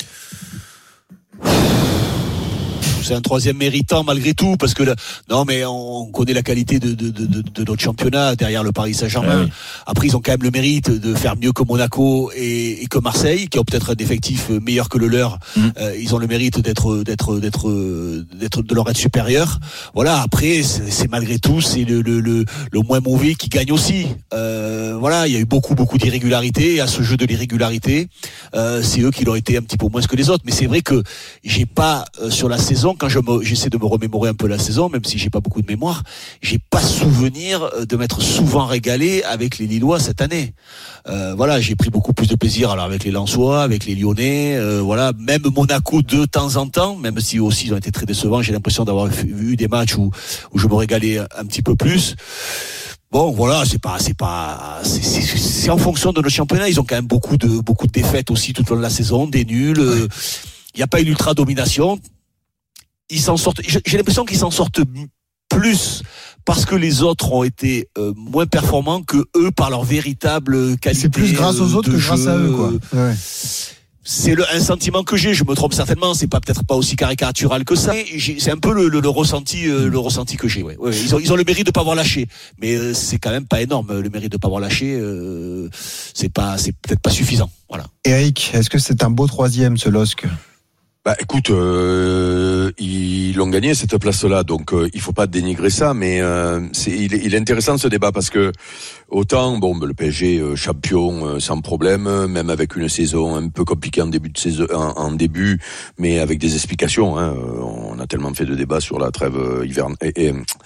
C'est un troisième méritant malgré tout, parce que là, non mais on connaît la qualité de, de, de, de notre championnat derrière le Paris Saint-Germain. Ah oui. Après, ils ont quand même le mérite de faire mieux que Monaco et, et que Marseille, qui ont peut-être un effectif meilleur que le leur. Mmh. Euh, ils ont le mérite d'être, d'être, d'être, d'être, de leur être supérieur. Voilà. Après, c'est, c'est malgré tout, c'est le, le, le, le moins mauvais qui gagne aussi. Euh, voilà, il y a eu beaucoup, beaucoup d'irrégularités. Et à ce jeu de l'irrégularité, euh, c'est eux qui l'ont été un petit peu moins que les autres. Mais c'est vrai que j'ai pas euh, sur la saison. Quand je me, j'essaie de me remémorer un peu la saison, même si j'ai pas beaucoup de mémoire, j'ai pas souvenir de m'être souvent régalé avec les Lillois cette année. Euh, voilà, j'ai pris beaucoup plus de plaisir alors avec les Lensois, avec les Lyonnais, euh, voilà, même Monaco de temps en temps, même si aussi ils ont été très décevants. J'ai l'impression d'avoir vu des matchs où où je me régalais un petit peu plus. Bon, voilà, c'est pas, c'est pas, c'est, c'est, c'est en fonction de notre championnat. Ils ont quand même beaucoup de beaucoup de défaites aussi tout au long de la saison, des nuls. Il ouais. n'y a pas une ultra domination. Ils s'en sortent. J'ai l'impression qu'ils s'en sortent plus parce que les autres ont été euh, moins performants que eux par leur véritable qualité. C'est plus grâce aux autres que jeu. grâce à eux, quoi. Ouais. C'est le, un sentiment que j'ai. Je me trompe certainement. C'est pas peut-être pas aussi caricatural que ça. J'ai, c'est un peu le, le, le ressenti, euh, le ressenti que j'ai. Ouais. Ouais, ils ont, ils ont le mérite de pas avoir lâché, mais euh, c'est quand même pas énorme. Le mérite de pas avoir lâché, euh, c'est pas, c'est peut-être pas suffisant. Voilà. Eric, est-ce que c'est un beau troisième ce L O S C ? Bah écoute, euh, ils l'ont gagné cette place-là, donc euh, il faut pas dénigrer ça, mais euh, c'est, il, est, il est intéressant ce débat parce que autant bon, le P S G euh, champion euh, sans problème, même avec une saison un peu compliquée en début de saison, en, en début, mais avec des explications. Hein, on a tellement fait de débats sur la trêve hivern et, et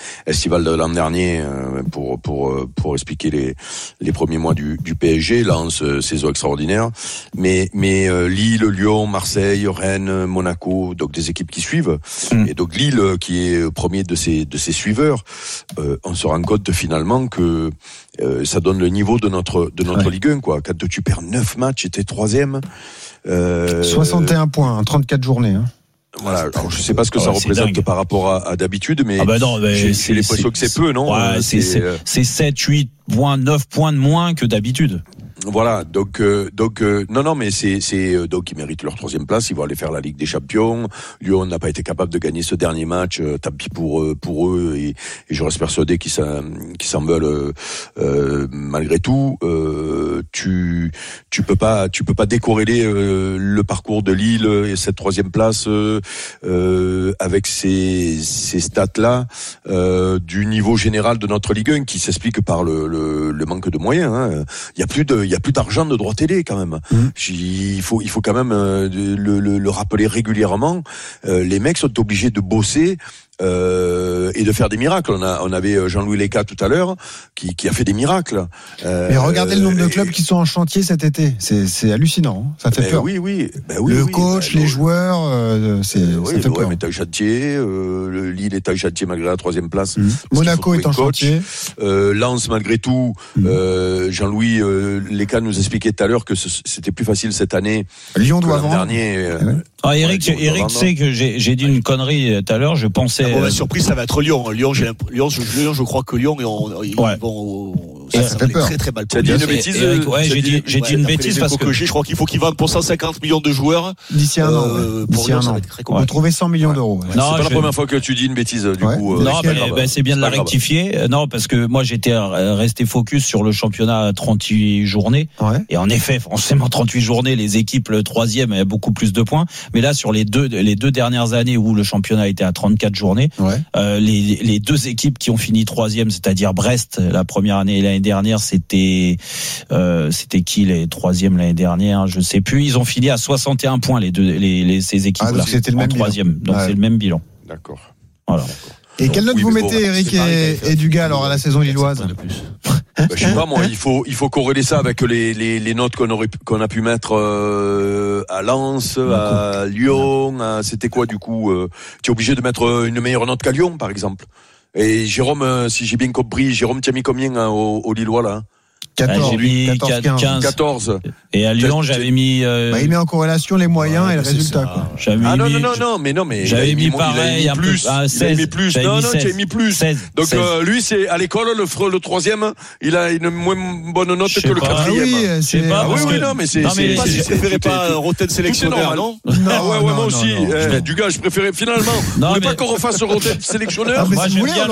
estival de l'an dernier euh, pour pour pour expliquer les les premiers mois du du P S G. Lens, euh, saison extraordinaire, mais mais euh, Lille, Lyon, Marseille, Rennes, Monaco, donc des équipes qui suivent. Mmh. Et donc Lille, qui est premier de ces de ces suiveurs, euh, on se rend compte finalement que euh, ça donne le niveau de notre de notre ouais. Ligue un, quoi. Quand tu perds neuf matchs et t'es troisième. Euh, soixante et un points, trente-quatre journées. Hein. Voilà, alors je sais pas ce que ça ouais, représente par rapport à, à d'habitude, mais, ah bah non, mais j'ai, j'ai l'impression que c'est peu, non? Ouais, c'est, c'est, c'est sept, huit points, neuf points de moins que d'habitude. Voilà, donc euh, donc euh, non non mais c'est c'est euh, donc ils méritent leur troisième place, ils vont aller faire la Ligue des Champions. Lyon n'a pas été capable de gagner ce dernier match, euh, tant pis pour euh, pour eux et, et je reste persuadé qu'ils s'en qu'ils s'en veulent euh, malgré tout. Euh, tu tu peux pas tu peux pas décorréler euh, le parcours de Lille et cette troisième place euh, euh, avec ces ces stats là euh, du niveau général de notre Ligue un qui s'explique par le le, le manque de moyens. Hein. Il y a plus de il y a plus d'argent de droit télé quand même. Mmh. Il faut il faut quand même euh, le, le, le rappeler régulièrement. Euh, les mecs sont obligés de bosser. Euh, et de faire des miracles. On a, on avait Jean-Louis Léca tout à l'heure, qui, qui a fait des miracles. Euh, Mais regardez le nombre de clubs et... qui sont en chantier cet été. C'est, c'est hallucinant. Hein. Ça fait ben peur. Oui, oui. Ben oui le oui, coach, ben, les joueurs, euh, c'est, ben ça oui, fait peur. L'O M est en chantier. Euh, le Lille est en chantier malgré la troisième place. Mmh. Monaco est en coach. chantier. Euh, Lens malgré tout. Mmh. Euh, Jean-Louis euh, Léca nous expliquait tout à l'heure que ce, c'était plus facile cette année. Lyon doit l'an vendre. Dernier. Euh, ouais. Ah, Eric, ouais, Eric sait que j'ai, j'ai dit une connerie tout à l'heure. Je pensais. La mauvaise surprise, ça va être Lyon. Lyon, j'ai Lyon, je, Lyon, je crois que Lyon, ils ouais. vont ça, ça fait peur. très très mal. Tu as dit une bêtise. Eric, ouais, j'ai dit, j'ai ouais, dit une bêtise parce que, que je crois qu'il faut qu'ils vendent pour cent cinquante millions de joueurs d'ici un an. Euh, d'ici un an. On va trouver cent millions d'euros. Ouais. Non, c'est pas je... la première fois que tu dis une bêtise du ouais. coup. Non, mais bah, c'est bien de la rectifier. Non, parce que moi j'étais resté focus sur le championnat à trente-huit journées. Ouais. Et en effet, forcément trente-huit journées, les équipes le troisième avaient beaucoup plus de points. Mais là, sur les deux les deux dernières années où le championnat était à trente-quatre journées, ouais. euh, les les deux équipes qui ont fini troisième, c'est-à-dire Brest la première année et l'année dernière, c'était euh, c'était qui les troisièmes l'année dernière, je sais plus. Ils ont fini à soixante et un points les deux les, les ces équipes là. Ah, c'était le même troisième, bilan. donc ouais. c'est le même bilan. D'accord. Voilà. Et quelle note oui, vous bon, mettez, Eric et, et Dugas, alors à la saison lilloise? Ben, je sais pas moi, il faut il faut corréler ça avec les les, les notes qu'on aurait qu'on a pu mettre euh, à Lens, à Lyon. À, c'était quoi du coup euh, tu es obligé de mettre une meilleure note qu'à Lyon, par exemple. Et Jérôme, euh, si j'ai bien compris, Jérôme, tu as mis combien hein, au, au Lillois là? quatorze, j'ai mis quatorze, quinze. quatorze. Et à Lyon, j'avais mis. Euh... Bah, il met en corrélation les moyens ouais, et le résultat. Quoi. J'avais ah non, mis... non, non, non, mais non, mais. J'avais mis, mis pareil, il a mis plus. Ah, il a mis plus. J'avais non, mis non, tu as mis plus. seize, Donc, seize. Euh, lui, c'est à l'école, le, le troisième, il a une moins bonne note que le quatrième. Ah oui, c'est pas. Ah oui, oui, non, mais c'est. Non, mais je préférais pas Roten sélectionneur, non? Non, ouais, ouais, moi aussi. Du gars, je préférais finalement. Vous voulez pas qu'on refasse Roten sélectionneur? Moi,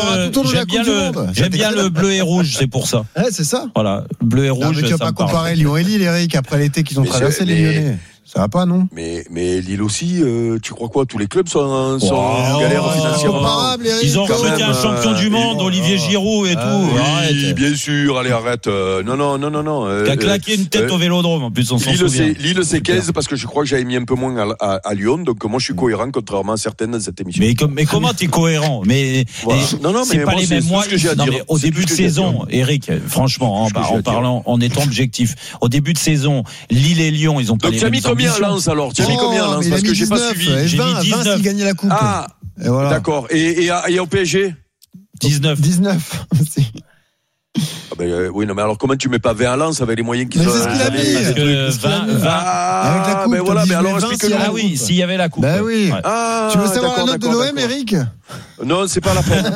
j'aime bien le bleu et rouge, c'est pour ça. Ouais, c'est ça. Voilà, bleu et rouge. Tu vas pas comparer Lyon et Lille, Eric, après l'été qu'ils ont mais traversé les Lyonnais. Ça va pas, non? Mais, mais Lille aussi, euh, tu crois quoi? Tous les clubs sont, sont en galère financièrement. Ils ont recruté un champion du monde, euh, Olivier Giroud et tout. Oui, arrête. Bien sûr, allez, arrête. Euh, non, non, non, non, non. Euh, Qui a claqué une tête euh, au Vélodrome, en plus, on s'en Lille, souvient. C'est, Lille, c'est quinze, parce que je crois que j'avais mis un peu moins à, à, à Lyon, donc moi, je suis cohérent, contrairement à certaines de cette émission. Mais, mais comment t'es cohérent? Mais, voilà. Non, non, mais c'est pas les mêmes mois. Que j'ai à non, dire. mais au début de saison, Eric, franchement, en parlant, en étant objectif, au début de saison, Lille et Lyon, ils ont pas les mêmes ambitions. Donc, tu as mis combien à Lens, alors? Tu as mis combien, Lens? Parce que j'ai pas suivi. J'ai mis dix-neuf. vingt s'il gagnait la coupe. Ah, voilà. D'accord. Et, et, à, et au P S G? dix-neuf. dix-neuf aussi. Ah ben, euh, oui, non, mais alors comment tu mets pas vingt à Lens avec les moyens qui mais sont. C'est ce qu'il a mis. Parce que vingt, vingt. Ah, avec la coupe. Ben voilà, mais alors explique-nous. Ah oui, s'il y avait la coupe. Bah oui. Ouais. Ah, tu veux savoir la note de l'O M, Eric? Non, c'est pas la peine.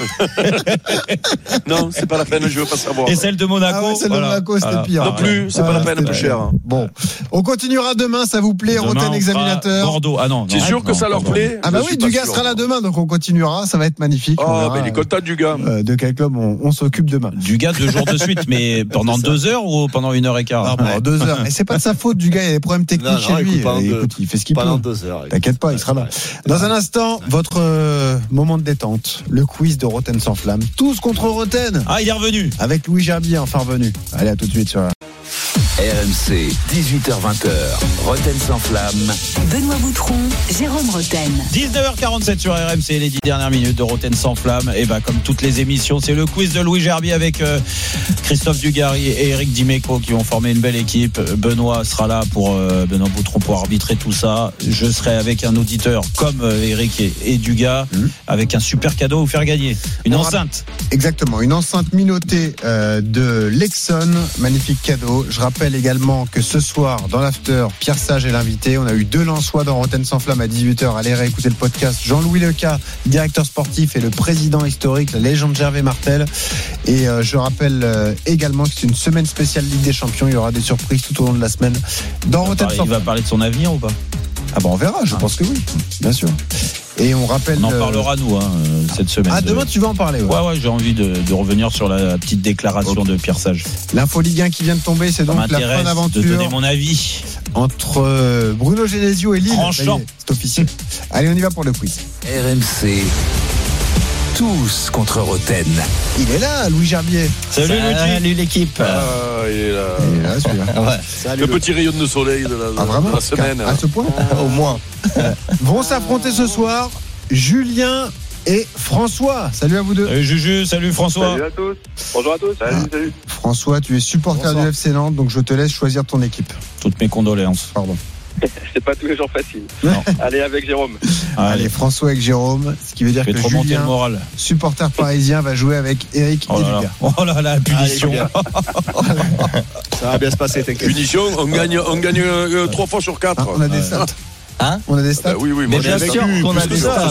Non, c'est pas la peine, je veux pas savoir. Et celle de Monaco? Ah ouais, celle voilà. de Monaco, c'était voilà. pire. Non plus, c'est ah, pas la peine, plus cher. Bon. On continuera demain, ça vous plaît, Roten Examinateur? Bordeaux. Ah non. C'est sûr non, que ça leur plaît? Ah bah oui, Dugas sera là demain, donc on continuera, ça va être magnifique. Oh, mais il est content, Dugas. Euh, de quel club on, on s'occupe demain? Dugas deux jours de suite, mais pendant deux heures ou pendant une heure et quart? Non, pendant deux heures. Mais c'est pas de sa faute, Dugas, il y a des problèmes techniques non, non, chez lui. Écoute, écoute, il fait ce qu'il peut. Pendant deux heures. T'inquiète pas, il sera là. Dans un instant, votre moment de détente, le quiz de Roten sans flamme. Tous contre Roten. Ah, il est revenu. Avec Louis Gerbier, enfin revenu. Allez, à tout de suite sur la... R M C, dix-huit heures vingt, Roten sans flamme. Benoît Boutron, Jérôme Roten. dix-neuf heures quarante-sept sur R M C, les dix dernières minutes de Roten sans flamme. Et bah, comme toutes les émissions, c'est le quiz de Louis Gerbier avec euh, Christophe Dugarry et Eric Dimeco qui vont former une belle équipe. Benoît sera là pour euh, Benoît Boutron pour arbitrer tout ça. Je serai avec un auditeur comme euh, Eric et, et Dugas, mmh. avec un super cadeau à vous faire gagner. Une On enceinte. Rappelle, exactement, une enceinte minottée euh, de Lexon. Magnifique cadeau. Je rappelle également que ce soir, dans l'after, Pierre Sage est l'invité. On a eu deux Lensois dans Roten sans flamme à dix-huit heures. Allez réécouter le podcast. Jean-Louis Leca, directeur sportif et le président historique, la légende Gervais Martel. Et euh, je rappelle euh, également que c'est une semaine spéciale Ligue des Champions. Il y aura des surprises tout au long de la semaine dans Roten sans flamme. Il va parler de son avenir ou pas? Ah bon, on verra, je ah. pense que oui, bien sûr. Et on rappelle. On en parlera nous hein, cette semaine. Ah demain de... tu vas en parler. Ouais ouais, ouais j'ai envie de, de revenir sur la petite déclaration okay. de Pierre Sage. L'info Ligue un qui vient de tomber, c'est donc la fin d'aventure. De donner mon avis entre Bruno Genesio et Lille. Franchement, c'est officiel. Allez, on y va pour le quiz. R M C. Tous contre Roten. Il est là, Louis Gerbier. Salut, Salut l'équipe. Ah, il est là. Il est là, celui-là. Ouais. Salut, le, le petit rayon de soleil de la, ah, vraiment de la semaine. À ce point au moins. Vont s'affronter ce soir Julien et François. Salut à vous deux. Salut Juju, salut François. Salut à tous. Bonjour à tous. Salut, ah. salut. François, tu es supporter Bonsoir. du F C Nantes, donc je te laisse choisir ton équipe. Toutes mes condoléances. Pardon. C'est pas tous les jours facile. Non. Allez avec Jérôme. Allez, Allez, François avec Jérôme, ce qui veut dire que Julien, le moral. supporter parisien, va jouer avec Eric oh et Lucas. Oh là là, punition. Allez, ça va bien se passer, t'inquiète. Punition, on gagne, on gagne euh, trois fois sur quatre. Ah, on a des stats. Hein on a des stats. Bah, oui, oui, mais bien sûr qu'on a des stats.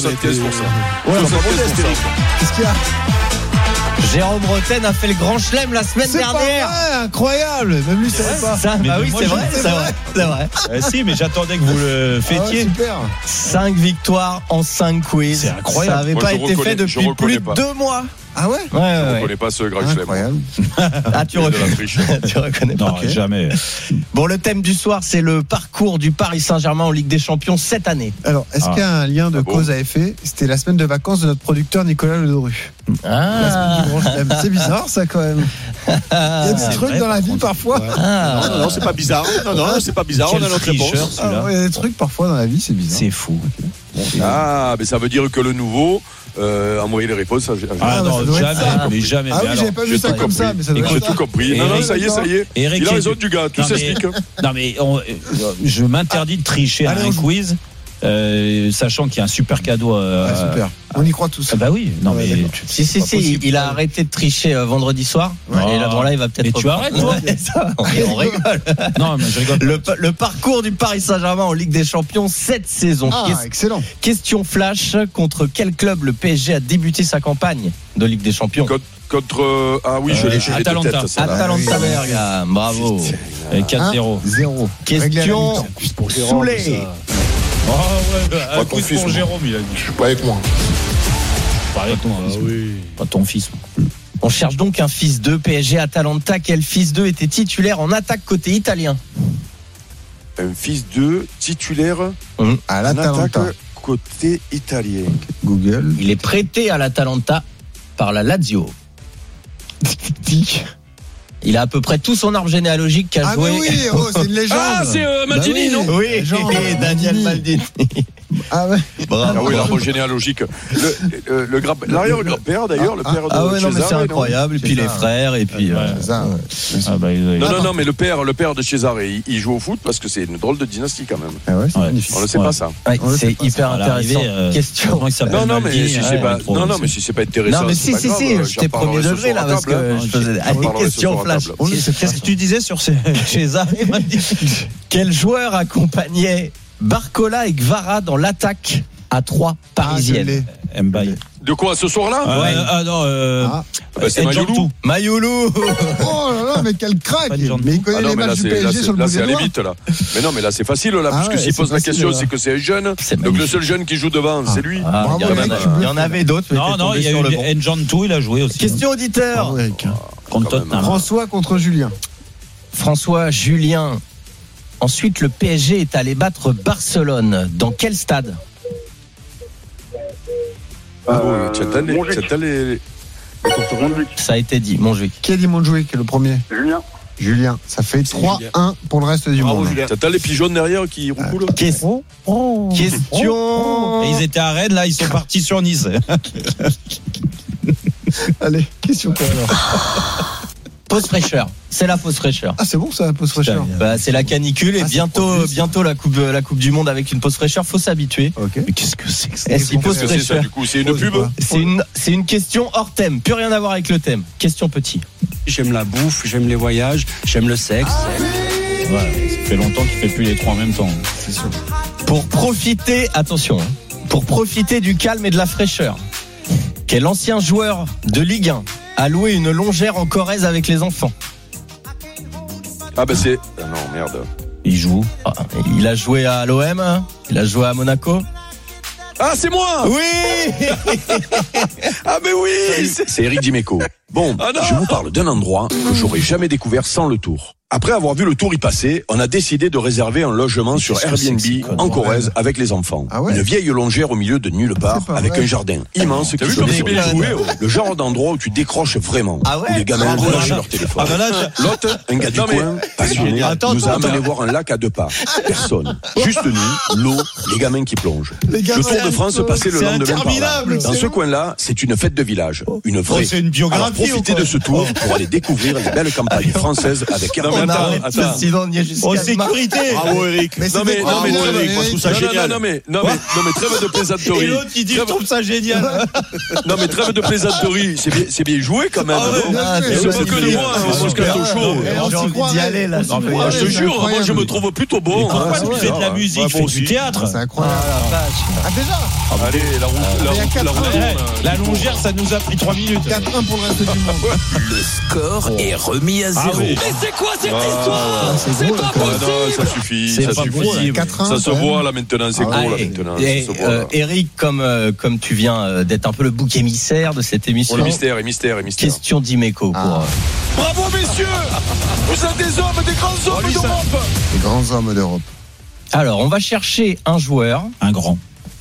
Qu'est-ce qu'il y a? Jérôme Roten a fait le grand chelem la semaine c'est dernière. Pas vrai, incroyable. Même lui savait pas. Ça, bah oui, c'est vrai, c'est vrai, c'est vrai. Euh, si, mais j'attendais que vous le fêtiez. Ah ouais, super. cinq victoires en cinq quiz. C'est incroyable. Ça n'avait pas été fait depuis plus de deux mois. Ah ouais? Ouais, ouais. Je ne reconnais pas ce grand chelem. Incroyable. Ah, tu reconnais. tu reconnais pas. Non, okay. Jamais. Bon, le thème du soir, c'est le parcours du Paris Saint-Germain en Ligue des Champions cette année. Alors, est-ce ah. qu'il y a un lien de ah cause bon à effet? C'était la semaine de vacances de notre producteur Nicolas Ledoru. Ah. La semaine du grand chelem. C'est bizarre, ça, quand même. Il y a des trucs vrai, dans la vie, parfois. Ouais. Ah. Non, non, non, c'est pas bizarre. Non, non, c'est pas bizarre. Quel on a notre réponse. Ah, il y a des trucs, parfois, dans la vie, c'est bizarre. C'est fou. Okay. Ah, mais ça veut dire que le nouveau euh, envoyé les réponses. À... Ah, ah non, jamais, ça. mais jamais. Ah oui, j'avais pas vu ça comme ça, mais ça doit être ça. J'ai tout compris. Non, non, ça y est, ça y est. Eric, il a raison du gars, tout s'explique. Non, mais on, je m'interdis de tricher à un quiz. Euh, sachant qu'il y a un super cadeau. Euh, ah, super. On y croit tous. Ah bah oui. Non ouais, mais tu, si si si, possible, il a arrêté de tricher euh, vendredi soir. Ouais. Et là, bon, là, il va peut-être. Et tu arrêtes toi on, on rigole. Non, mais je rigole. Le, le parcours du Paris Saint-Germain en Ligue des Champions cette saison. Ah, Qu'est- excellent. Question flash, contre quel club le P S G a débuté sa campagne de Ligue des Champions? Contre, contre ah oui, je l'ai chez les deux têtes. Atalanta Bergame. Bravo. Et quatre zéro. zéro. Question Soulé. Oh ouais, bah, un coup pour Jérôme, il a dit. Je suis pas avec moi. Pas avec moi, ah, oui. Pas ton fils. On cherche donc un fils deux P S G Atalanta. Quel fils deux était titulaire en attaque côté italien? Un fils deux titulaire mmh. à l'Atalanta côté italien. Google. Il est prêté à l'Atalanta par la Lazio. Il a à peu près tout son arbre généalogique qu'a ah joué. Ah oui, oh, c'est une légende. Ah, c'est euh, Maldini, bah oui, non? Oui, légende, Daniel Maldini. Ah ouais. Bravo. Ah oui, l'arbre généalogique. Le, le, le gra... l'arrière grand-père d'ailleurs, le père ah, de ah ouais, non, mais c'est incroyable. Non, et puis les frères et puis. Ouais, euh... ça, ouais. Ah bah, il... Non, non, non, mais le père, le père de Cesare, il, il joue au foot parce que c'est une drôle de dynastie quand même. Ah ouais, c'est ouais. On ne sait ouais. pas ça. Ouais, c'est hyper intéressant. Euh, Question. Non, non, mais si c'est pas, non, non, mais si c'est pas intéressant. Non, mais si, si, si. J'étais premier degré là parce que je faisais des questions flash. Qu'est-ce que tu disais sur Cesare? Quel joueur accompagnait Barcola et Gvara dans l'attaque à trois parisienne? Ah, Mbaye. De quoi, ce soir-là? Ah, ouais. ah non, euh, ah. Bah, c'est Mayoulou. Mayoulou. Oh là là, mais quel crack. Mais il connaît ah non, les matchs du P S G là, sur le là, bout des doigts. C'est aller vite, là. Mais non, mais là, c'est facile, là, ah puisque ouais, s'il pose la question, là. C'est que c'est un jeune. C'est donc le seul jeune qui joue devant, ah. c'est lui. Ah, Bravo, il, y mec, il y en avait d'autres. Non, non, il y a eu Njantou, il a joué aussi. Question auditeur. François contre Julien. François, Julien. Ensuite, le P S G est allé battre Barcelone. Dans quel stade? Ah oui, tu as les... Ça a été dit, Montjuic. Qui a dit Montjuic, le premier? Julien. Julien, ça fait trois un pour le reste du Bravo, monde. Julien. T'as les pigeons derrière qui roucoulent. Euh, question. Oh, oh, question. Oh, oh. Et ils étaient à Rennes, là, ils sont partis sur Nice. Allez, question quoi alors? Pause fraîcheur. C'est la pause fraîcheur. Ah, c'est bon ça, la pause fraîcheur. Bah, c'est la canicule et ah, bientôt, bientôt la coupe, la coupe du monde avec une pause fraîcheur. Faut s'habituer. Okay. Mais qu'est-ce que c'est que ça? Est-ce une pause fraîcheur? C'est ça, du coup, c'est une pub. C'est une, c'est une question hors thème. Plus rien à voir avec le thème. Question petit. J'aime la bouffe, j'aime les voyages, j'aime le sexe. Ouais, ça fait longtemps qu'il fait plus les trois en même temps. C'est sûr. Pour profiter, attention, hein, pour profiter du calme et de la fraîcheur, quel ancien joueur de Ligue un a loué une longère en Corrèze avec les enfants? Ah bah c'est... Ah non, merde. Il joue. Ah, il a joué à l'O M, hein, il a joué à Monaco. Ah, c'est moi. Oui. Ah mais oui. C'est Eric Dimeco. Bon, ah je vous parle d'un endroit que j'aurais jamais découvert sans le Tour. Après avoir vu le Tour y passer, on a décidé de réserver un logement sur Airbnb en Corrèze avec les enfants. Ah ouais. Une vieille longère au milieu de nulle part avec vrai. un jardin immense qui se met bien joué. Le genre d'endroit où tu décroches vraiment. Ah ouais. Où les gamins relâchent leur téléphone. Ah ben L'autre, un gars du coin, passionné, attends, nous a attends, amené voir un lac à deux pas. Personne. Juste nous, l'eau, les gamins qui plongent. Le Tour de France passait le lendemain par là. Dans ce coin-là, c'est une fête de village. Une vraie. C'est une biographie. Alors profitez de ce tour pour aller découvrir les belles campagnes françaises avec Attends, attends. En sécurité. Bravo Eric. Mais non mais non mais bravo, Eric, Eric. moi je trouve ça génial. Non mais non mais non mais trêve de plaisanterie. Et l'autre qui dit je trouve ça génial. Non mais trêve de plaisanterie, c'est bien c'est bien joué quand même. Ah, c'est pas que de moi, on se gâte au chaud. J'ai envie d'y aller là. Je te jure, moi je me trouve plutôt bon. Pourquoi tu fais de la musique, tu fais du théâtre? C'est incroyable. Ah déjà. Allez, la roue la longère, ça nous a pris trois minutes. quatre un pour le reste du monde. Le score est remis à zéro. Mais c'est quoi cette histoire? C'est pas possible. Non, ça suffit, c'est ça pas suffit. possible. Ça se voit là maintenant, c'est gros là maintenant. Et, euh, Eric, comme euh, comme tu viens d'être un peu le bouc émissaire de cette émission. Oh, le mystère, et mystère, et mystère. Question d'Imeco. Ah. Pour, euh... Bravo messieurs, vous êtes des hommes, des grands hommes d'Europe. Les grands hommes d'Europe. Alors, on va chercher un joueur, un grand,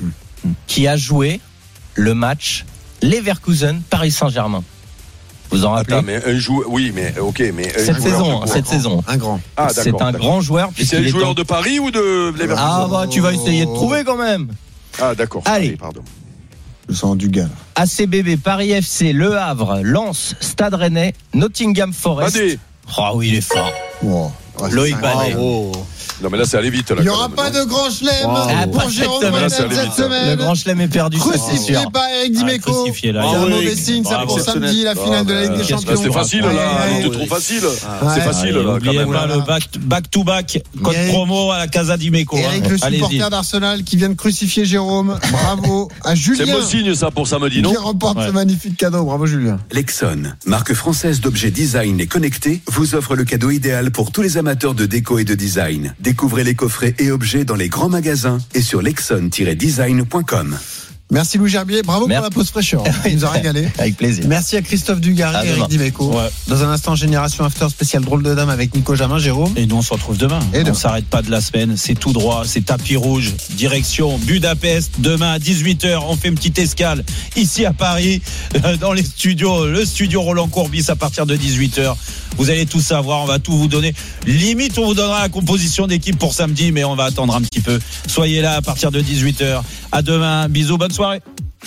qui a joué le match Leverkusen Paris Saint-Germain. Vous en rappelez? Attends, mais un joueur, oui, mais ok, mais un cette joueur saison, cette saison, un grand. Ah, c'est un grand joueur. C'est un joueur de Paris ou de Leverkusen? Ah bah, tu vas essayer de trouver quand même. Ah d'accord. Allez, Allez pardon. Je sens du gars. A C B B, Paris F C, Le Havre, Lens, Stade Rennais, Nottingham Forest. Badé. Oh oui, il est fort. Wow. Ouais, Loïc Badé. Non mais là c'est allé vite là. Il n'y aura pas de grand chelem wow. ah, pour Jérôme semaine, cette vite, semaine. Le grand chelem est perdu. Crucifié par Eric Dimeco. Ah, c'est un mauvais signe, ça pour samedi, la finale de la Ligue des Champions. C'était facile là, c'était trop facile. C'est facile là. N'oubliez pas le back to back, code promo à la Casa Dimeco. Eric, le supporter d'Arsenal qui vient de crucifier Jérôme. Bravo à Julien. C'est bon signe ça pour samedi, non? Qui remporte ce magnifique cadeau. Bravo Julien. Lexon, marque française d'objets design et connectés, vous offre le cadeau idéal pour tous les amateurs de déco et de design. Découvrez les coffrets et objets dans les grands magasins et sur lexon tiret design point com. Merci Louis Gerbier, bravo Merci. pour la pause fraîcheur. Il nous a régalé. Avec plaisir. Merci à Christophe Dugarry et Eric Dimeco. Ouais. Dans un instant, Génération After spécial drôle de dame avec Nico Jamin, Jérôme. Et nous on se retrouve demain. Et on ne s'arrête pas de la semaine, c'est tout droit, c'est tapis rouge, direction Budapest. Demain à dix-huit heures, on fait une petite escale ici à Paris, dans les studios, le studio Roland Courbis à partir de dix-huit heures. Vous allez tout savoir, on va tout vous donner. Limite, on vous donnera la composition d'équipe pour samedi, mais on va attendre un petit peu. Soyez là à partir de dix-huit heures. À demain, bisous, bonne soirée.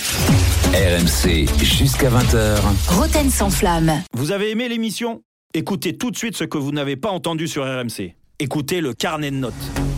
R M C jusqu'à vingt heures. Roten sans flamme. Vous avez aimé l'émission ? Écoutez tout de suite ce que vous n'avez pas entendu sur R M C. Écoutez le carnet de notes.